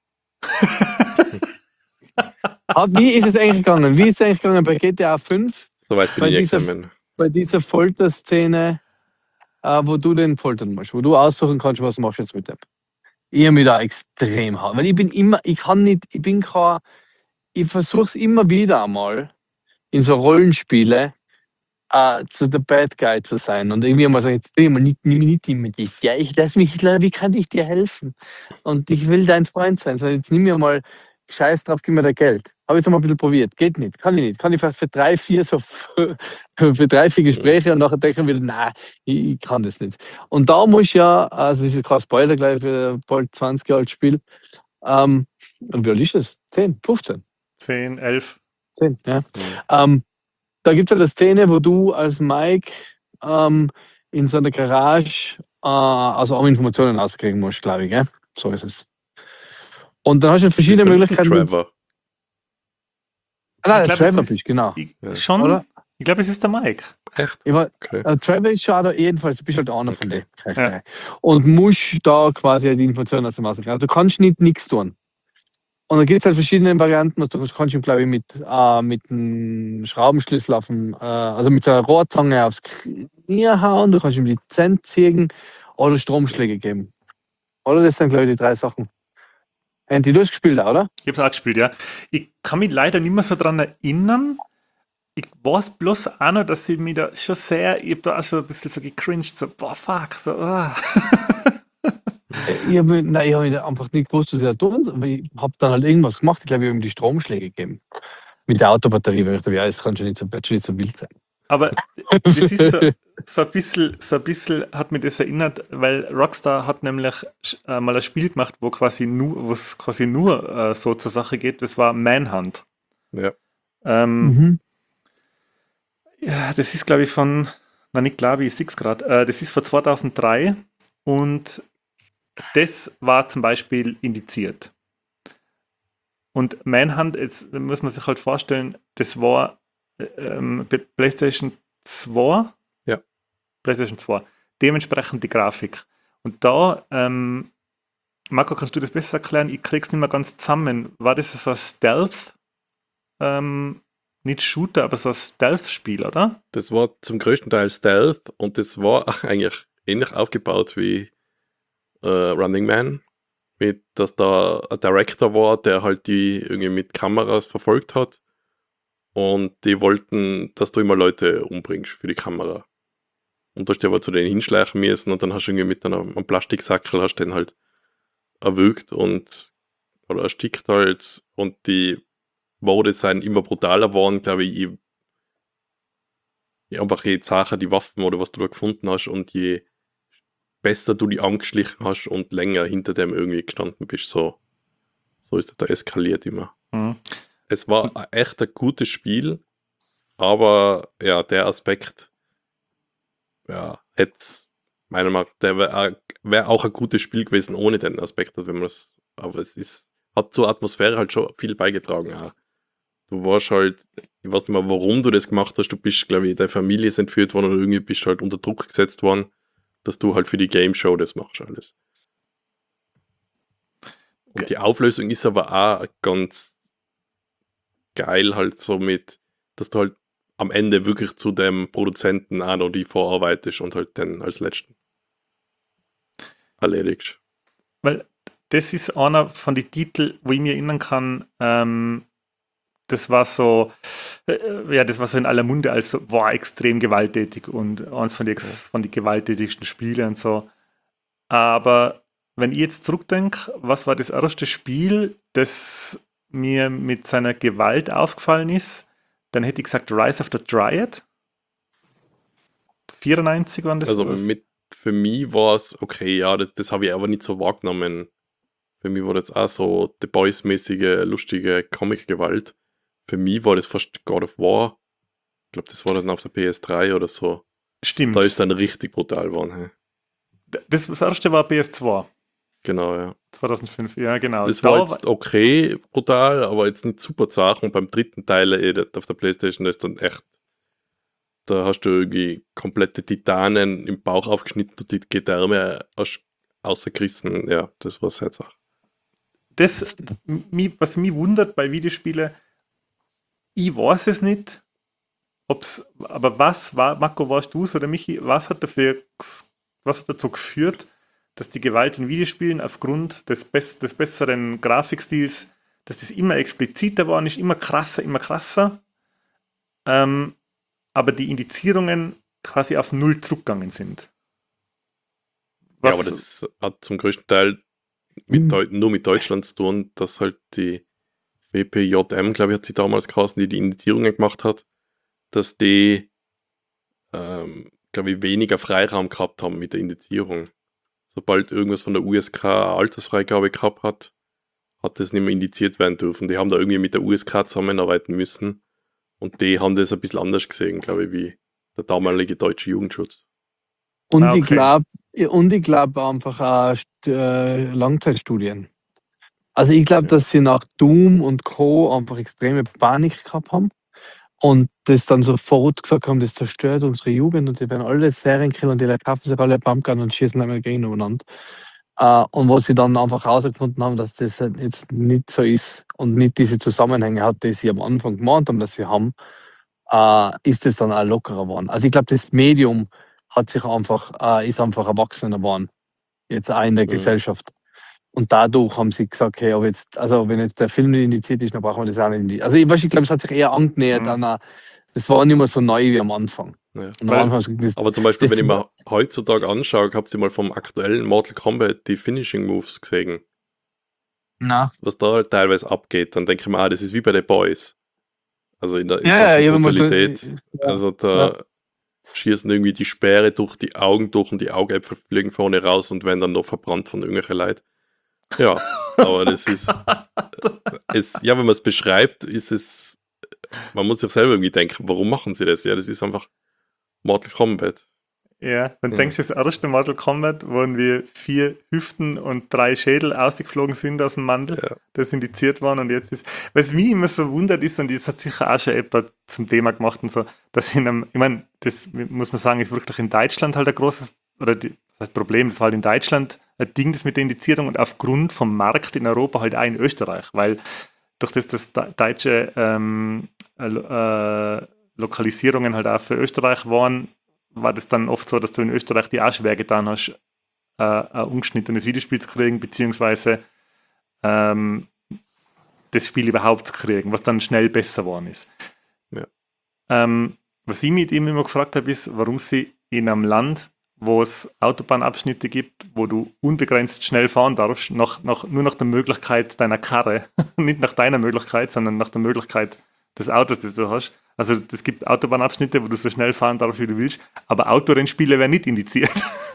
Aber wie ist es eigentlich gegangen? Wie ist es eigentlich gegangen bei G T A fünf? Soweit bin Bei ich nicht dieser- gekommen. Bei dieser Folterszene, äh, wo du den foltern musst, wo du aussuchen kannst, was machst du jetzt mit dem. Ich habe mich da extrem hart, weil ich bin immer, ich kann nicht, ich bin kein, ich versuche es immer wieder einmal in so Rollenspiele äh, zu der Bad Guy zu sein und irgendwie mal sagen, jetzt will ich mal nicht, nimm mich nicht immer dich. Ja, ich lass mich, wie kann ich dir helfen? Und ich will dein Freund sein, sondern jetzt nimm mir mal Scheiß drauf, gib mir da Geld. Habe ich es mal ein bisschen probiert. Geht nicht, kann ich nicht. Kann ich fast für drei, vier, so für, für drei, vier Gespräche und nachher denke ich wieder, nein, ich, ich kann das nicht. Und da muss ich ja, also das ist kein Spoiler, gleich für bald zwanzig Jahre alt Spiel. Ähm, und wie alt ist es? zehn, fünfzehn? zehn, elf. zehn, ja. Mhm. Ähm, da gibt es halt eine Szene, wo du als Mike ähm, in so einer Garage, äh, also auch Informationen auskriegen musst, glaube ich, gell? So ist es. Und dann hast du halt verschiedene Ich bin Möglichkeiten. Trevor. Ah, nein, Ich der glaub, es Trevor ist- bist, genau. Ich, Ja. Schon? Oder? Ich glaube, es ist der Mike. Echt? Ich war, Okay. äh, Trevor ist schon da, jedenfalls, du bist halt einer von Okay. den Charakteren. Und musst da quasi die Informationen aus dem Auskriegen. Also du kannst nicht nichts tun. Und dann gibt es halt verschiedene Varianten. Also du kannst ihm, glaube ich, mit, äh, mit einem Schraubenschlüssel auf dem, äh, also mit so einer Rohrzange aufs Knie hauen, du kannst ihm die Zähne ziehen oder Stromschläge geben. Oder das sind, glaube ich, die drei Sachen. Andy, du hast gespielt, auch, oder? Ich habe es auch gespielt, ja. Ich kann mich leider nicht mehr so dran erinnern. Ich weiß bloß auch noch, dass ich mich da schon sehr, ich habe da auch schon ein bisschen so gecringed, so, boah, fuck, so, ah. Ich habe nein, ich hab mich einfach nicht gewusst, was ich da tun soll. Aber ich habe dann halt irgendwas gemacht. Ich glaube, ich habe ihm die Stromschläge gegeben. Mit der Autobatterie, weil ich dachte, ja, es kann schon nicht so, wird schon nicht so wild sein. Aber das ist so, so ein bisschen, so ein bisschen hat mich das erinnert, weil Rockstar hat nämlich äh, mal ein Spiel gemacht, wo quasi nur, wo es quasi nur äh, so zur Sache geht. Das war Manhunt. Ja. Ähm, Mhm. Ja, das ist, glaube ich, von, na nicht glaube ich, sechs Grad. Äh, das ist von zweitausenddrei und das war zum Beispiel indiziert. Und Manhunt, jetzt muss man sich halt vorstellen, das war äh, ähm, P- PlayStation zwei. Ja. PlayStation zwei. Dementsprechend die Grafik. Und da, ähm, Marco, kannst du das besser erklären? Ich krieg's nicht mehr ganz zusammen. War das so ein Stealth? Ähm, nicht Shooter, aber so ein Stealth-Spiel, oder? Das war zum größten Teil Stealth und das war eigentlich ähnlich aufgebaut wie äh, Running Man. Mit, dass da ein Director war, der halt die irgendwie mit Kameras verfolgt hat. Und die wollten, dass du immer Leute umbringst für die Kamera. Und da hast du aber zu denen hinschleichen müssen und dann hast du irgendwie mit einem, einem Plastiksackel hast du den halt erwürgt und oder erstickt halt und die Mode sind immer brutaler geworden, glaube ich, je, je einfach je Sache die Waffen oder was du da gefunden hast und je besser du die angeschlichen hast und länger hinter dem irgendwie gestanden bist, so, so ist das da eskaliert immer. Mhm. Es war ein echt ein gutes Spiel, aber ja, der Aspekt, ja, hätte meiner Meinung nach, der wäre wär auch ein gutes Spiel gewesen ohne den Aspekt, wenn man es, aber es ist, hat zur Atmosphäre halt schon viel beigetragen auch. Du warst halt, ich weiß nicht mehr, warum du das gemacht hast, du bist, glaube ich, deine Familie ist entführt worden oder irgendwie bist halt unter Druck gesetzt worden, dass du halt für die Game Show das machst alles. Und die Auflösung ist aber auch ganz geil halt so mit, dass du halt am Ende wirklich zu dem Produzenten auch noch die vorarbeitest und halt dann als letzten erledigst. Weil das ist einer von den Titeln, wo ich mir erinnern kann, ähm, das war so, äh, ja, das war so in aller Munde als so, boah, extrem gewalttätig und eins von den Ja. von die gewalttätigsten Spiele und so. Aber wenn ich jetzt zurückdenke, was war das erste Spiel, das mir mit seiner Gewalt aufgefallen ist, dann hätte ich gesagt Rise of the Dryad. vierundneunzig waren das. Also oder? mit, für mich war es okay, ja, das, das habe ich aber nicht so wahrgenommen. Für mich war das auch so The Boys-mäßige, lustige Comic-Gewalt. Für mich war das fast God of War. Ich glaube, das war dann auf der P S drei oder so. Stimmt. Da ist dann richtig brutal geworden. Hey. das, das erste war P S zwei. Genau, ja. zweitausendfünf, ja genau. Das Da war jetzt okay brutal, aber jetzt nicht super zart. Und beim dritten Teil eh, das auf der Playstation, das ist dann echt, da hast du irgendwie komplette Titanen im Bauch aufgeschnitten und die Gedärme aus, außergerissen. Ja, das war sehr zart. das, mi- was mich wundert bei Videospielen, ich weiß es nicht, ob's, aber was war, Marco, warst du es oder Michi, was hat dafür, was hat dazu geführt, dass die Gewalt in Videospielen aufgrund des, bess des besseren Grafikstils, dass das immer expliziter geworden ist, immer krasser, immer krasser, ähm, aber die Indizierungen quasi auf null zurückgegangen sind. Ja, aber das hat zum größten Teil mit Mhm. Deu nur mit Deutschland zu tun, dass halt die W P J M, glaube ich, hat sie damals geheißen, die die Indizierungen gemacht hat, dass die, ähm, glaube ich, weniger Freiraum gehabt haben mit der Indizierung. Sobald irgendwas von der U S K Altersfreigabe gehabt hat, hat das nicht mehr indiziert werden dürfen. Die haben da irgendwie mit der U S K zusammenarbeiten müssen und die haben das ein bisschen anders gesehen, glaube ich, wie der damalige deutsche Jugendschutz. Und Ah, ich okay. glaube, und ich glaube einfach auch St- äh, Langzeitstudien. Also ich glaube, Ja. dass sie nach Doom und Co. einfach extreme Panik gehabt haben und das dann sofort gesagt haben, das zerstört unsere Jugend und die werden alle Serienkiller und die Leute kaufen sich alle Pumpgun und schießen einmal gegeneinander. Äh, und wo sie dann einfach herausgefunden haben, dass das halt jetzt nicht so ist und nicht diese Zusammenhänge hat, die sie am Anfang gemeint haben, dass sie haben, äh, ist es dann auch lockerer geworden. Also ich glaube, das Medium hat sich einfach, äh, ist einfach erwachsener geworden, jetzt auch in der Mhm. Gesellschaft. Und dadurch haben sie gesagt, hey, aber jetzt, also wenn jetzt der Film nicht indiziert ist, dann brauchen wir das auch nicht indiziert. Also ich, weiß, ich glaube, es hat sich eher angenähert Mhm. an einer, das war nicht mehr so neu wie am Anfang. Ja. Und am Weil- Anfang haben sie gesagt, das, Aber zum Beispiel, das wenn ich mir heutzutage anschaue, habt ihr mal vom aktuellen Mortal Kombat die Finishing Moves gesehen, na, was da teilweise abgeht, dann denke ich mir, ah, das ist wie bei den Boys. Also in der in ja, Sachen ja, ich habe mal schon, Brutalität. ja, Also da ja. schießen irgendwie die Speere durch die Augen durch und die Augäpfel fliegen vorne raus und werden dann noch verbrannt von irgendwelchen Leuten. Ja, aber das ist, es, ja, wenn man es beschreibt, ist es, man muss sich selber irgendwie denken, warum machen sie das? Ja, das ist einfach Mortal Kombat. Ja, dann Ja. denkst du, das erste Mortal Kombat, wo wir vier Hüften und drei Schädel ausgeflogen sind aus dem Mantel, Ja. das indiziert waren und jetzt ist, was mich immer so wundert ist, und das hat sicher auch schon jemand zum Thema gemacht und so, dass in einem, ich meine, das muss man sagen, ist wirklich in Deutschland halt ein großes, oder die, das heißt Problem, das war halt in Deutschland ein Ding, das mit der Indizierung und aufgrund vom Markt in Europa halt auch in Österreich, weil durch das, das de- deutsche ähm, äh, äh, Lokalisierungen halt auch für Österreich waren, war das dann oft so, dass du in Österreich dir auch schwer getan hast, äh, ein ungeschnittenes Videospiel zu kriegen, beziehungsweise ähm, das Spiel überhaupt zu kriegen, was dann schnell besser geworden ist. Ja. Ähm, was ich mit ihm immer gefragt habe, ist, warum sie in einem Land, wo es Autobahnabschnitte gibt, wo du unbegrenzt schnell fahren darfst, nach, nach, nur nach der Möglichkeit deiner Karre, nicht nach deiner Möglichkeit, sondern nach der Möglichkeit des Autos, das du hast. Also es gibt Autobahnabschnitte, wo du so schnell fahren darfst, wie du willst, aber Autorennspiele werden nicht indiziert.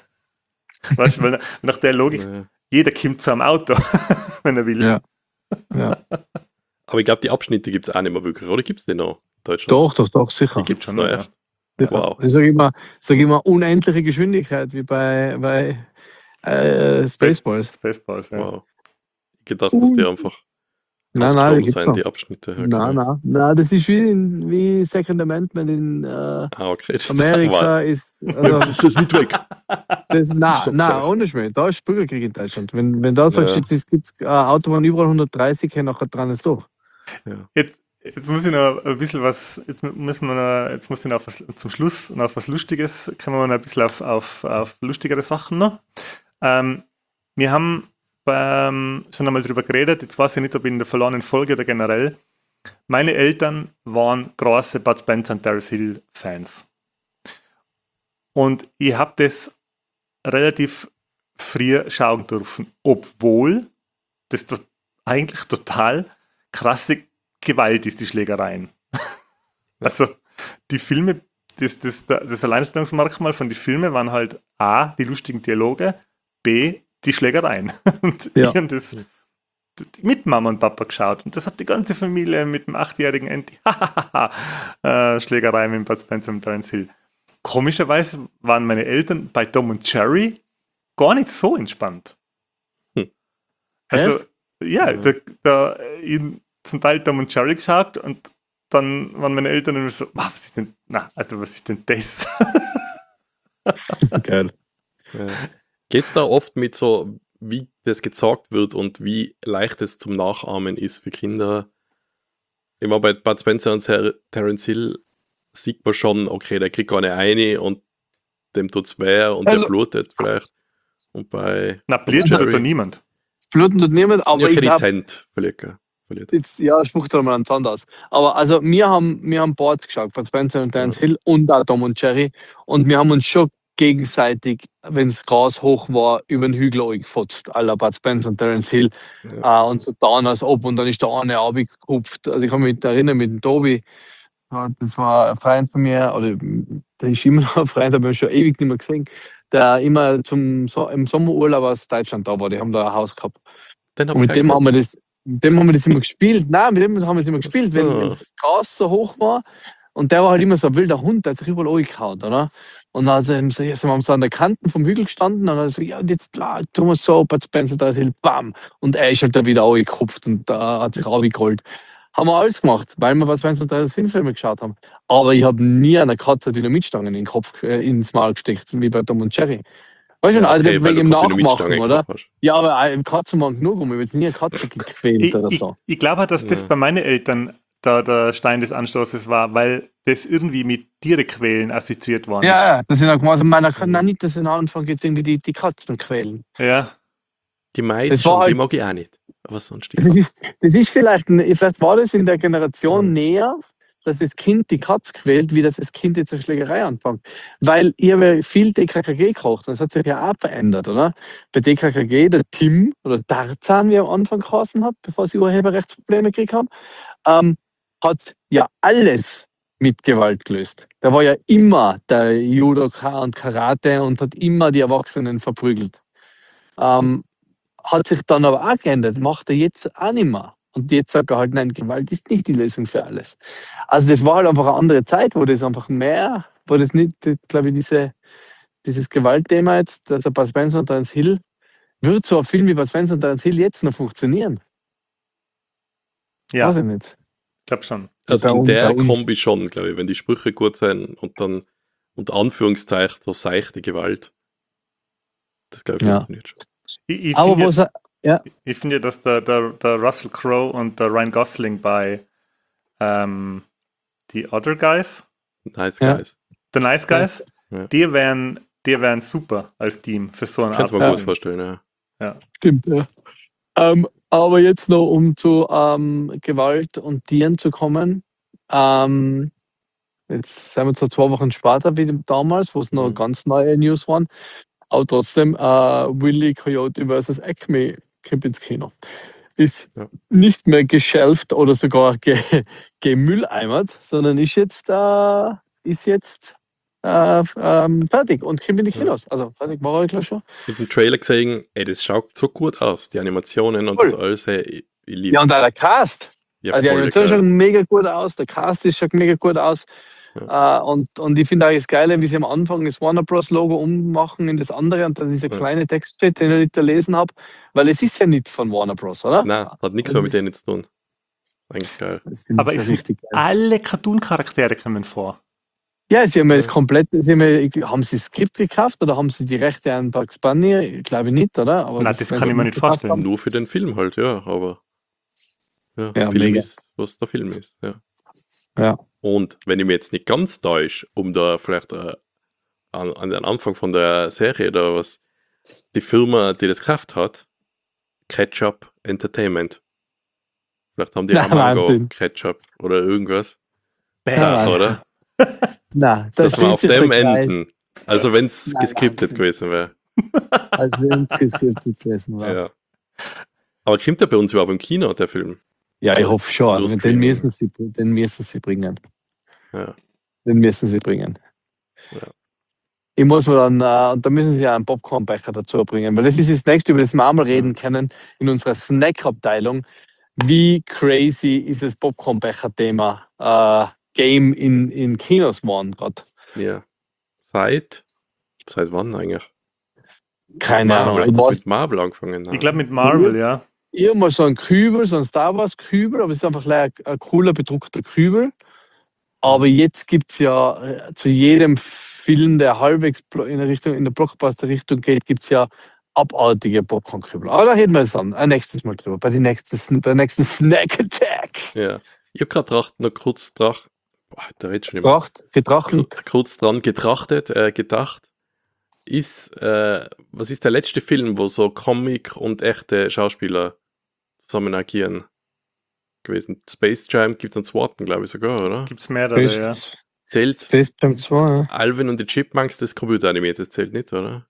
Weißt du, weil nach der Logik, Ja. jeder kommt zu einem Auto, wenn er will. Ja. Ja. Aber ich glaube, die Abschnitte gibt es auch nicht mehr wirklich, oder gibt es die noch in Deutschland? Doch, doch, doch, sicher. Die gibt es schon, noch, ja. echt. Ja. Wow. Ich sage immer, sag immer unendliche Geschwindigkeit, wie bei, bei äh, Spaceballs. Spaceballs, ja. Wow. Ich gedacht, dass die Uh. einfach Nein, nein, die ausgestorben gibt's sind, noch. die Abschnitte. Ja, Nein, genau. nein, nein, das ist wie, in, wie Second Amendment in äh, Ah, okay. Das Amerika ist. Also, das ist nicht weg. das, nein, Ist doch nein, klar. ohne Schmäh. Da ist Bürgerkrieg in Deutschland. Wenn, wenn da sagst, Ja. jetzt gibt es äh, Autobahn überall hundertdreißig, hey, nachher dran ist durch. Ja. Jetzt, Jetzt muss ich noch ein bisschen was, jetzt müssen wir noch, jetzt muss ich noch auf was, zum Schluss noch auf was Lustiges, kommen wir noch ein bisschen auf, auf, auf lustigere Sachen noch. Ähm, wir haben beim, schon einmal drüber geredet, jetzt weiß ich nicht, ob in der verlorenen Folge oder generell. Meine Eltern waren große Bud Spencer und Terence Hill Fans. Und ich habe das relativ früh schauen dürfen, obwohl das to- eigentlich total krasse Gewalt ist, die Schlägereien. Also die Filme, das, das, das Alleinstellungsmerkmal von den Filmen waren halt A, die lustigen Dialoge, B, die Schlägereien. Und Ja. ich habe das mit Mama und Papa geschaut. Und das hat die ganze Familie mit dem achtjährigen Andy. äh, Schlägerei mit Bud Spencer und Terence Hill. Komischerweise waren meine Eltern bei Tom und Jerry gar nicht so entspannt. Hm. Also, Echt? ja, Ja. da, da in, zum Teil Tom und Jerry geschaut und dann waren meine Eltern immer so, "Ah, was ist denn, na, also was ist denn das?" Geil. Ja. Geht es da oft mit so, wie das gezeigt wird und wie leicht es zum Nachahmen ist für Kinder? Immer bei Bud Spencer und Ter- Terence Hill sieht man schon, okay, der kriegt eine eine und dem tut's weh und der Also- blutet vielleicht. Und bei Na, Tom und Blödsinn tut da Jerry- niemand. Bluten tut niemand, aber ja, ich glaube, dezent verliert er. Verliert er. jetzt, ja, spucht er mal einen Zahn aus. Aber also, wir haben, wir haben Boards geschaut, von Spencer und Terence Ja. Hill und auch Tom und Jerry. Und wir haben uns schon gegenseitig, wenn das Gras hoch war, über den Hügel gefotzt, à la Bud Spencer und Terence Hill. Ja. Äh, und so getan, als ob. Und dann ist der eine abgekupft. Also, ich kann mich erinnern mit dem Tobi. Ja, das war ein Freund von mir, oder der ist immer noch ein Freund, aber schon ewig nicht mehr gesehen, der immer zum, so, im Sommerurlaub aus Deutschland da war. Die haben da ein Haus gehabt. Den Und mit dem haben wir das, mit dem haben wir das immer gespielt. Nein, mit dem haben wir das immer gespielt, wenn so. wenn das Gras so hoch war. Und der war halt immer so ein wilder Hund, der hat sich überall angehauen, oder? Und dann also, so, ja, sind wir so an der Kanten vom Hügel gestanden und dann hat er so, ja, und jetzt klar, tun wir so, Bud Spencer, da ist bam. Und er ist halt da wieder angekupft und da hat sich runtergeholt. Haben wir alles gemacht, weil wir Bud Spencer da Sinnfilme geschaut haben. Aber ich habe nie einer Katze Dynamitstangen in den Kopf, äh, ins Maul gesteckt, wie bei Tom und Jerry. Weißt du, Ja, also okay, weil wegen du dem keine Dynamitstange Nachmachen, oder? gehabt hast. Ja, aber ein Katzen waren genug, um ich habe jetzt nie eine Katze gequält Ich, oder ich, so. ich glaube, dass das Ja. bei meinen Eltern da der Stein des Anstoßes war, weil das irgendwie mit Tiere quälen assoziiert worden Ja, ja, das sind auch gemacht, meiner Mhm. kann nein, nicht, dass in Anfang jetzt irgendwie die, die Katzen quälen. ist. Ja, Die Mais Das war schon, die halt- mag ich auch nicht. Aber sonst Das ist, das ist vielleicht, ein- vielleicht war das in der Generation Mhm. näher, dass das Kind die Katze quält, wie dass das Kind jetzt eine Schlägerei anfängt. Weil ich habe ja viel D K K G gekocht, das hat sich ja auch verändert, oder? Bei D K K G, der Tim oder Tarzan, wie er am Anfang geheißen hat, bevor sie Urheberrechtsprobleme gekriegt haben, ähm, hat ja alles mit Gewalt gelöst. Der war ja immer der Judoka und Karate und hat immer die Erwachsenen verprügelt. Ähm, hat sich dann aber auch geändert, macht er jetzt auch nicht mehr. Und jetzt sagt er halt, nein, Gewalt ist nicht die Lösung für alles. Also das war halt einfach eine andere Zeit, wo das einfach mehr, wo das nicht, glaube ich, diese, dieses Gewaltthema jetzt, also Bud Spencer und Terence Hill, wird so ein Film wie Bud Spencer und Terence Hill jetzt noch funktionieren? ja, Weiß ich nicht. ich glaube schon. Also Bei in uns- der bei uns- Kombi schon, glaube ich, wenn die Sprüche gut sind und dann unter Anführungszeichen so seichte Gewalt. Das glaube ich Ja. funktioniert schon. Ich, ich Aber finde was ja, er, ich find ja, dass der, der, der Russell Crowe und der Ryan Gosling bei ähm, The Other Guys, Nice Ja. Guys. The Nice Guys, Ja. die wären, die wären super als Team für so eine Das Art könnte man von gut vorstellen, ja. stimmt, ja. Ähm, aber jetzt noch, um zu ähm, Gewalt und Tieren zu kommen. Ähm, jetzt sind wir zwar zwei Wochen später wie damals, wo es noch Mhm. ganz neue News waren. Aber trotzdem, äh, Willy Coyote versus Acme kommt ins Kino. Ist Ja. nicht mehr geschelft oder sogar ge gemülleimert, sondern ist jetzt, äh, ist jetzt äh, ähm, fertig und kommt in die Ja. Kinos. Also fertig war er gleich schon. Mit dem Trailer gesehen, ey, das schaut so gut aus. Die Animationen und Voll. das alles, hey, ich, ich liebe Ja, und auch der Cast. ja, Also die voll Animation geil. schaut mega gut aus, der Cast ist schaut mega gut aus. Äh, und, und ich finde auch das Geile, wie sie am Anfang das Warner Bros. Logo ummachen in das andere und dann dieser Ja. kleine Text steht, den ich nicht gelesen habe, weil es ist ja nicht von Warner Bros., oder? Nein, hat nichts mehr mit denen zu tun. Eigentlich geil. Das finde Aber ich es ja sind richtig geil. alle Cartoon-Charaktere kommen vor. Ja, sie haben ja das Ja. komplett, sie haben, ja, haben sie das Skript gekauft oder haben sie die Rechte an Bugs Bunny? Ich glaube nicht, oder? Aber Nein, das wenn kann sie ich mir nicht gekauft vorstellen. haben- Nur für den Film halt, ja, aber Ja, Ja, Film mega. ist, was der Film ist. Ja. Ja. Und wenn ich mir jetzt nicht ganz täusche, um da vielleicht äh, an, an den Anfang von der Serie oder was, die Firma, die das gekauft hat, Ketchup Entertainment. Vielleicht haben die Na, auch Mango Wahnsinn. Ketchup oder irgendwas. Na, Ja, Wahnsinn. oder? Na, da Dass wir auf schließt sich dem der Kreis. enden. Also wenn es Nein, geskriptet Wahnsinn. gewesen wäre. Als wenn es geskriptet gewesen war. Ja. Aber kommt der bei uns überhaupt im Kino, der Film? Ja, ich hoffe schon. Nur Also, den, Streaming. müssen sie, den müssen sie bringen. Ja. Den müssen sie bringen. Ja. Ich muss mir dann, äh, da müssen sie einen Popcornbecher dazu bringen, weil das ist das nächste, über das wir einmal reden können in unserer Snack-Abteilung. Wie crazy ist das Popcornbecher-Thema äh, Game in, in Kinos geworden gerade? Ja. Seit? Seit wann eigentlich? Keine Marvel. Ahnung. Hat Ich, das weiß, mit Marvel angefangen? Ich glaube mit Marvel, ja. ich habe mal so einen Kübel, so einen Star Wars Kübel, aber es ist einfach ein, ein cooler bedruckter Kübel. Aber jetzt gibt es ja äh, zu jedem Film, der halbwegs blo- in der Richtung, in der Blockbuster-Richtung geht, gibt es ja abartige Popcorn-Kübel. Aber da reden wir jetzt dann ein nächstes Mal drüber, bei der nächsten, bei der nächsten Snack Attack. Ja. Ich habe gerade gedacht, noch kurz drauf. Boah, da redet schon immer. Tracht, getrachtet. Kurz dran getrachtet, äh, gedacht. Ist, äh, was ist der letzte Film, wo so Comic und echte Schauspieler zusammen agieren gewesen? Space Jam gibt es einen zweiten, glaube ich sogar, oder? Gibt es mehrere, ja. Space, Zählt Space Jam zwei, ja. Alvin und die Chipmunks, das computeranimiert, das zählt nicht, oder?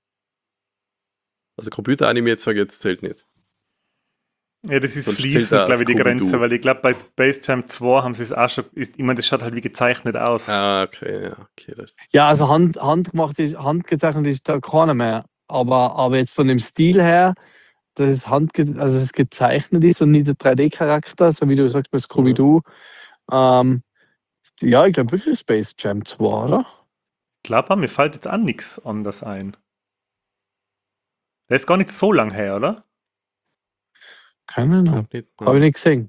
Also computeranimiert sage ich jetzt, zählt nicht. Ja, das ist Sonst zählt fließend, da glaube ich, die Scooby-Doo. Grenze, weil ich glaube, bei Space Jam zwei haben sie es auch schon, ist, ich meine, das schaut halt wie gezeichnet aus. Ah, okay, ja, okay. Das. Ja, also Hand, handgemacht ist, handgezeichnet ist da keiner mehr. Aber, aber jetzt von dem Stil her, dass es, handge also dass es gezeichnet ist und nicht der drei D-Charakter, so wie du sagst bei Scooby-Doo. Ähm, ja, ich glaube wirklich Space Jam zwei, oder? Ich glaube, mir fällt jetzt auch nichts anderes ein. Der ist gar nicht so lang her, oder? Keine Ich Ahnung. glaub nicht. Habe ich nicht gesehen.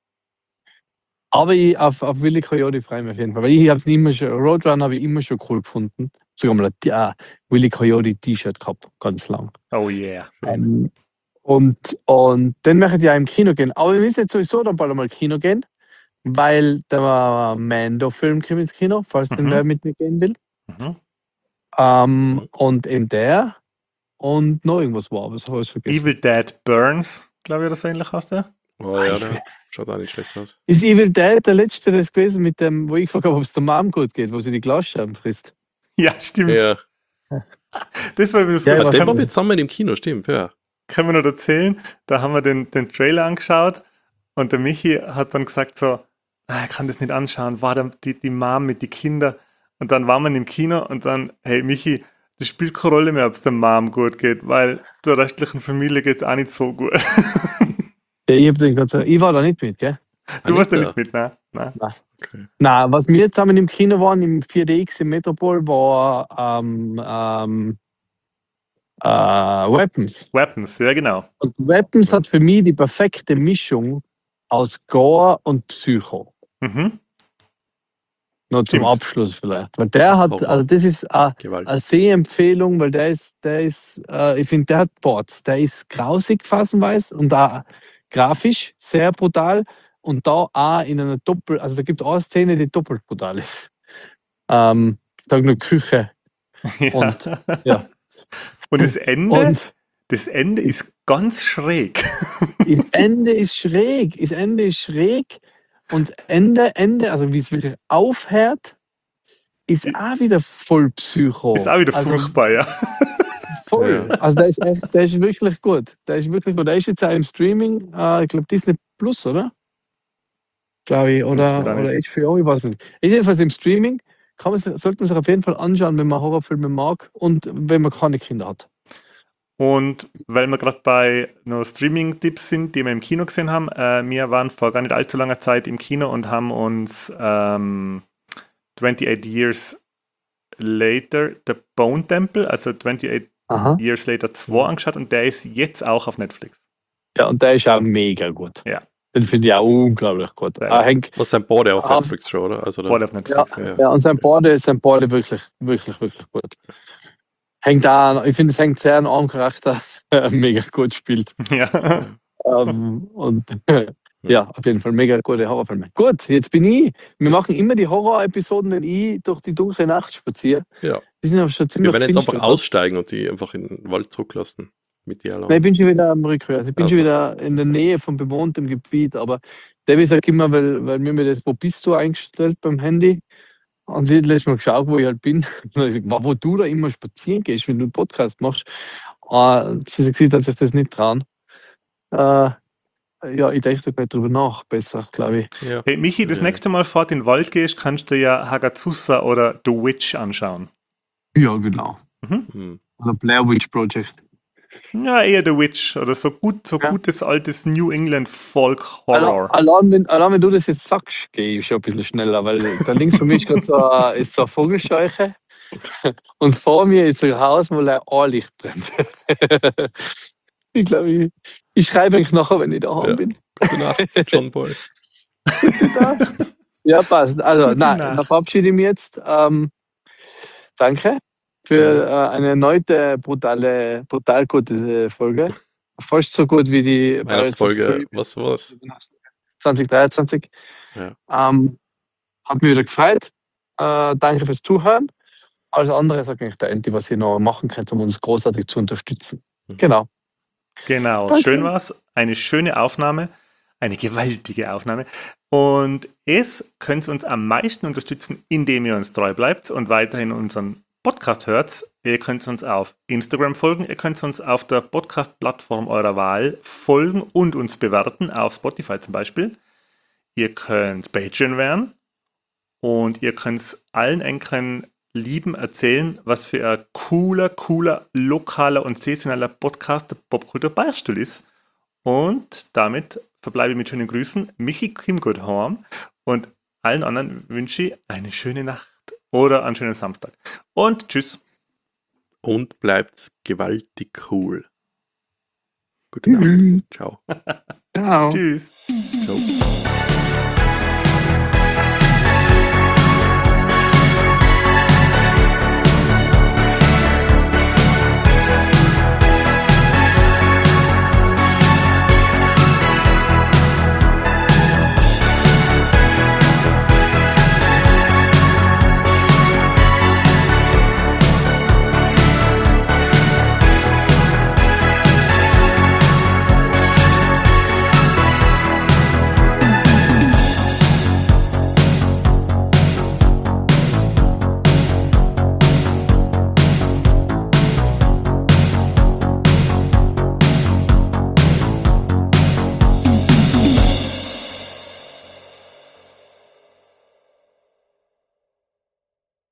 Aber ich, auf, auf Willy Coyote freue ich mich auf jeden Fall. Weil ich habe es immer schon, Roadrunner habe ich immer schon cool gefunden. Sogar mal ein äh, Willy Coyote T-Shirt gehabt, ganz lang. Oh yeah. Ähm, und, und dann möchte ich ja im Kino gehen. Aber wir müssen jetzt sowieso dann bald einmal Kino gehen, weil der Mando-Film kommt ins Kino, falls den Mhm. wer mit mir gehen will. Mhm. Ähm, und eben der und noch irgendwas war, aber das habe ich vergessen. Evil Dead Burns, glaube ich, oder so ähnlich heißt der. Oh ja, der schaut auch nicht schlecht aus. Ist Evil Dead der letzte das gewesen, mit dem, wo ich gefragt habe, ob es der Mom gut geht, wo sie die Glasscheiben frisst? Ja, stimmt. Ja, Das war das Ja, gut. was der Kann, war denn? jetzt zusammen im Kino, stimmt, ja. kann man noch erzählen, da haben wir den, den Trailer angeschaut und der Michi hat dann gesagt so, ah, ich kann das nicht anschauen, war da die, die Mom mit den Kindern und dann war man im Kino und dann, hey Michi, das spielt keine Rolle mehr, ob es der Mom gut geht, weil der restlichen Familie geht es auch nicht so gut. Ja, ich, hab den ganz, ich war da nicht mit, gell? Du warst da da. nicht mit, ne? Nein. Nein. Okay. Nein, was wir zusammen im Kino waren, im vier D X im Metropol, war ähm, ähm, äh, Weapons. Weapons, ja genau. Und Weapons hat für mich die perfekte Mischung aus Gore und Psycho. Mhm. Noch zum Stimmt. Abschluss vielleicht. Weil der Das hat, Horror. also das ist eine, Gewalt. eine Sehempfehlung, weil der ist, der ist, äh, ich finde, der hat Bots. Der ist grausig phasenweise und auch grafisch sehr brutal und da auch in einer Doppel, also da gibt es auch eine Szene, die doppelt brutal ist. Ähm, ich sage nur Küche. Ja. Und, ja. Und das Ende, Und das Ende ist ganz schräg. das Ende ist schräg. Das Ende ist schräg. Und Ende, Ende, also wie es wirklich aufhört, ist auch wieder voll Psycho. Ist auch wieder also, furchtbar, ja. Voll. Ja. Also der ist echt, der ist wirklich gut. Der ist wirklich gut. Der ist jetzt auch im Streaming, äh, ich glaube Disney Plus, oder? Glaube ich, oder, Weiß ich gar oder nicht. H B O, ich weiß nicht. Jedenfalls im Streaming kann man, sollte man sich auf jeden Fall anschauen, wenn man Horrorfilme mag und wenn man keine Kinder hat. Und weil wir gerade bei noch Streaming-Tipps sind, die wir im Kino gesehen haben, äh, wir waren vor gar nicht allzu langer Zeit im Kino und haben uns ähm, twenty-eight Years Later, The Bone Temple, also twenty-eight Aha. Years Later zwei angeschaut und der ist jetzt auch auf Netflix. Ja, und der ist auch mega gut. Ja. Den finde ich auch unglaublich gut. Ja. Ah, Henk, Was sind beide auf Ah, Netflix schon, oder? Also da, Boah, auf Netflix, ja. Ja. ja, und sein Borde ist sein Borde wirklich, wirklich, wirklich gut. Hängt da, ich finde, es hängt sehr an einem Charakter, der mega gut spielt. Ja. ähm, und Ja, auf jeden Fall mega gute Horrorfilme. Gut, jetzt bin ich. Wir machen immer die Horror-Episoden, wenn ich durch die dunkle Nacht spaziere. Ja. Die sind aber schon ziemlich Wir werden jetzt finster, einfach oder? aussteigen und die einfach in den Wald zurücklassen. Mit dir Nein, ich allein. bin schon wieder am Rückwärts. Ich bin Ach schon so. wieder in der Nähe von bewohntem Gebiet. Aber Debbie sagt immer, weil, weil mir mir das, wo bist du eingestellt beim Handy? Und sie hat letztes Mal geschaut, wo ich halt bin. Und dann hab ich gesagt, "Wow, wo du da immer spazieren gehst, wenn du einen Podcast machst." Äh, sie hat gesagt, dass sich das nicht trauen. Äh, ja, ich denke da gleich drüber nach. Besser, glaube ich. Ja. Hey, Michi, das Ja. nächste Mal fort in den Wald gehst, kannst du ja Hagazusa oder The Witch anschauen. Ja, genau. Mhm. Hm. Oder Blair Witch Project. Ja, eher The Witch oder so gut, so Ja. gutes altes New England Folk Horror. Allein, allein, wenn, allein wenn du das jetzt sagst, gehe ich schon ein bisschen schneller, weil da links von mir ist gerade so, eine- ist so eine Vogelscheuche und vor mir ist so ein Haus, wo ein Ohrlicht brennt. Ich glaube, ich, ich schreibe eigentlich nachher, wenn ich daheim Ja. bin. Gute Nacht, John Boy. Ja, passt. Also, Gute nein, Nacht. dann verabschiede ich mich jetzt. Ähm, danke für äh, eine erneute brutale, brutal gute Folge. Fast so gut wie die Pirates of the Weihnachtsfolge, Caribbean was war's? zwanzig dreiundzwanzig. Ja. Ähm, hat mich wieder gefreut. Äh, danke fürs Zuhören. Alles andere sagt eigentlich der Enti, was ihr noch machen könnt, um uns großartig zu unterstützen. Mhm. Genau. Genau, Danke. schön war's. Eine schöne Aufnahme, eine gewaltige Aufnahme. Und es könnt ihr uns am meisten unterstützen, indem ihr uns treu bleibt und weiterhin unseren Podcast hört. Ihr könnt uns auf Instagram folgen, ihr könnt uns auf der Podcast-Plattform eurer Wahl folgen und uns bewerten, auf Spotify zum Beispiel. Ihr könnt Patreon werden und ihr könnt allen Enkeln lieben erzählen, was für ein cooler, cooler, lokaler und saisonaler Podcast der Popkultur Beichtstuhl ist. Und damit verbleibe ich mit schönen Grüßen. Michi Kimgoodhorn und allen anderen wünsche ich eine schöne Nacht oder einen schönen Samstag. Und tschüss. Und bleibt gewaltig cool. Gute Nacht. Tschüss. Ciao. Ciao. Tschüss. Ciao.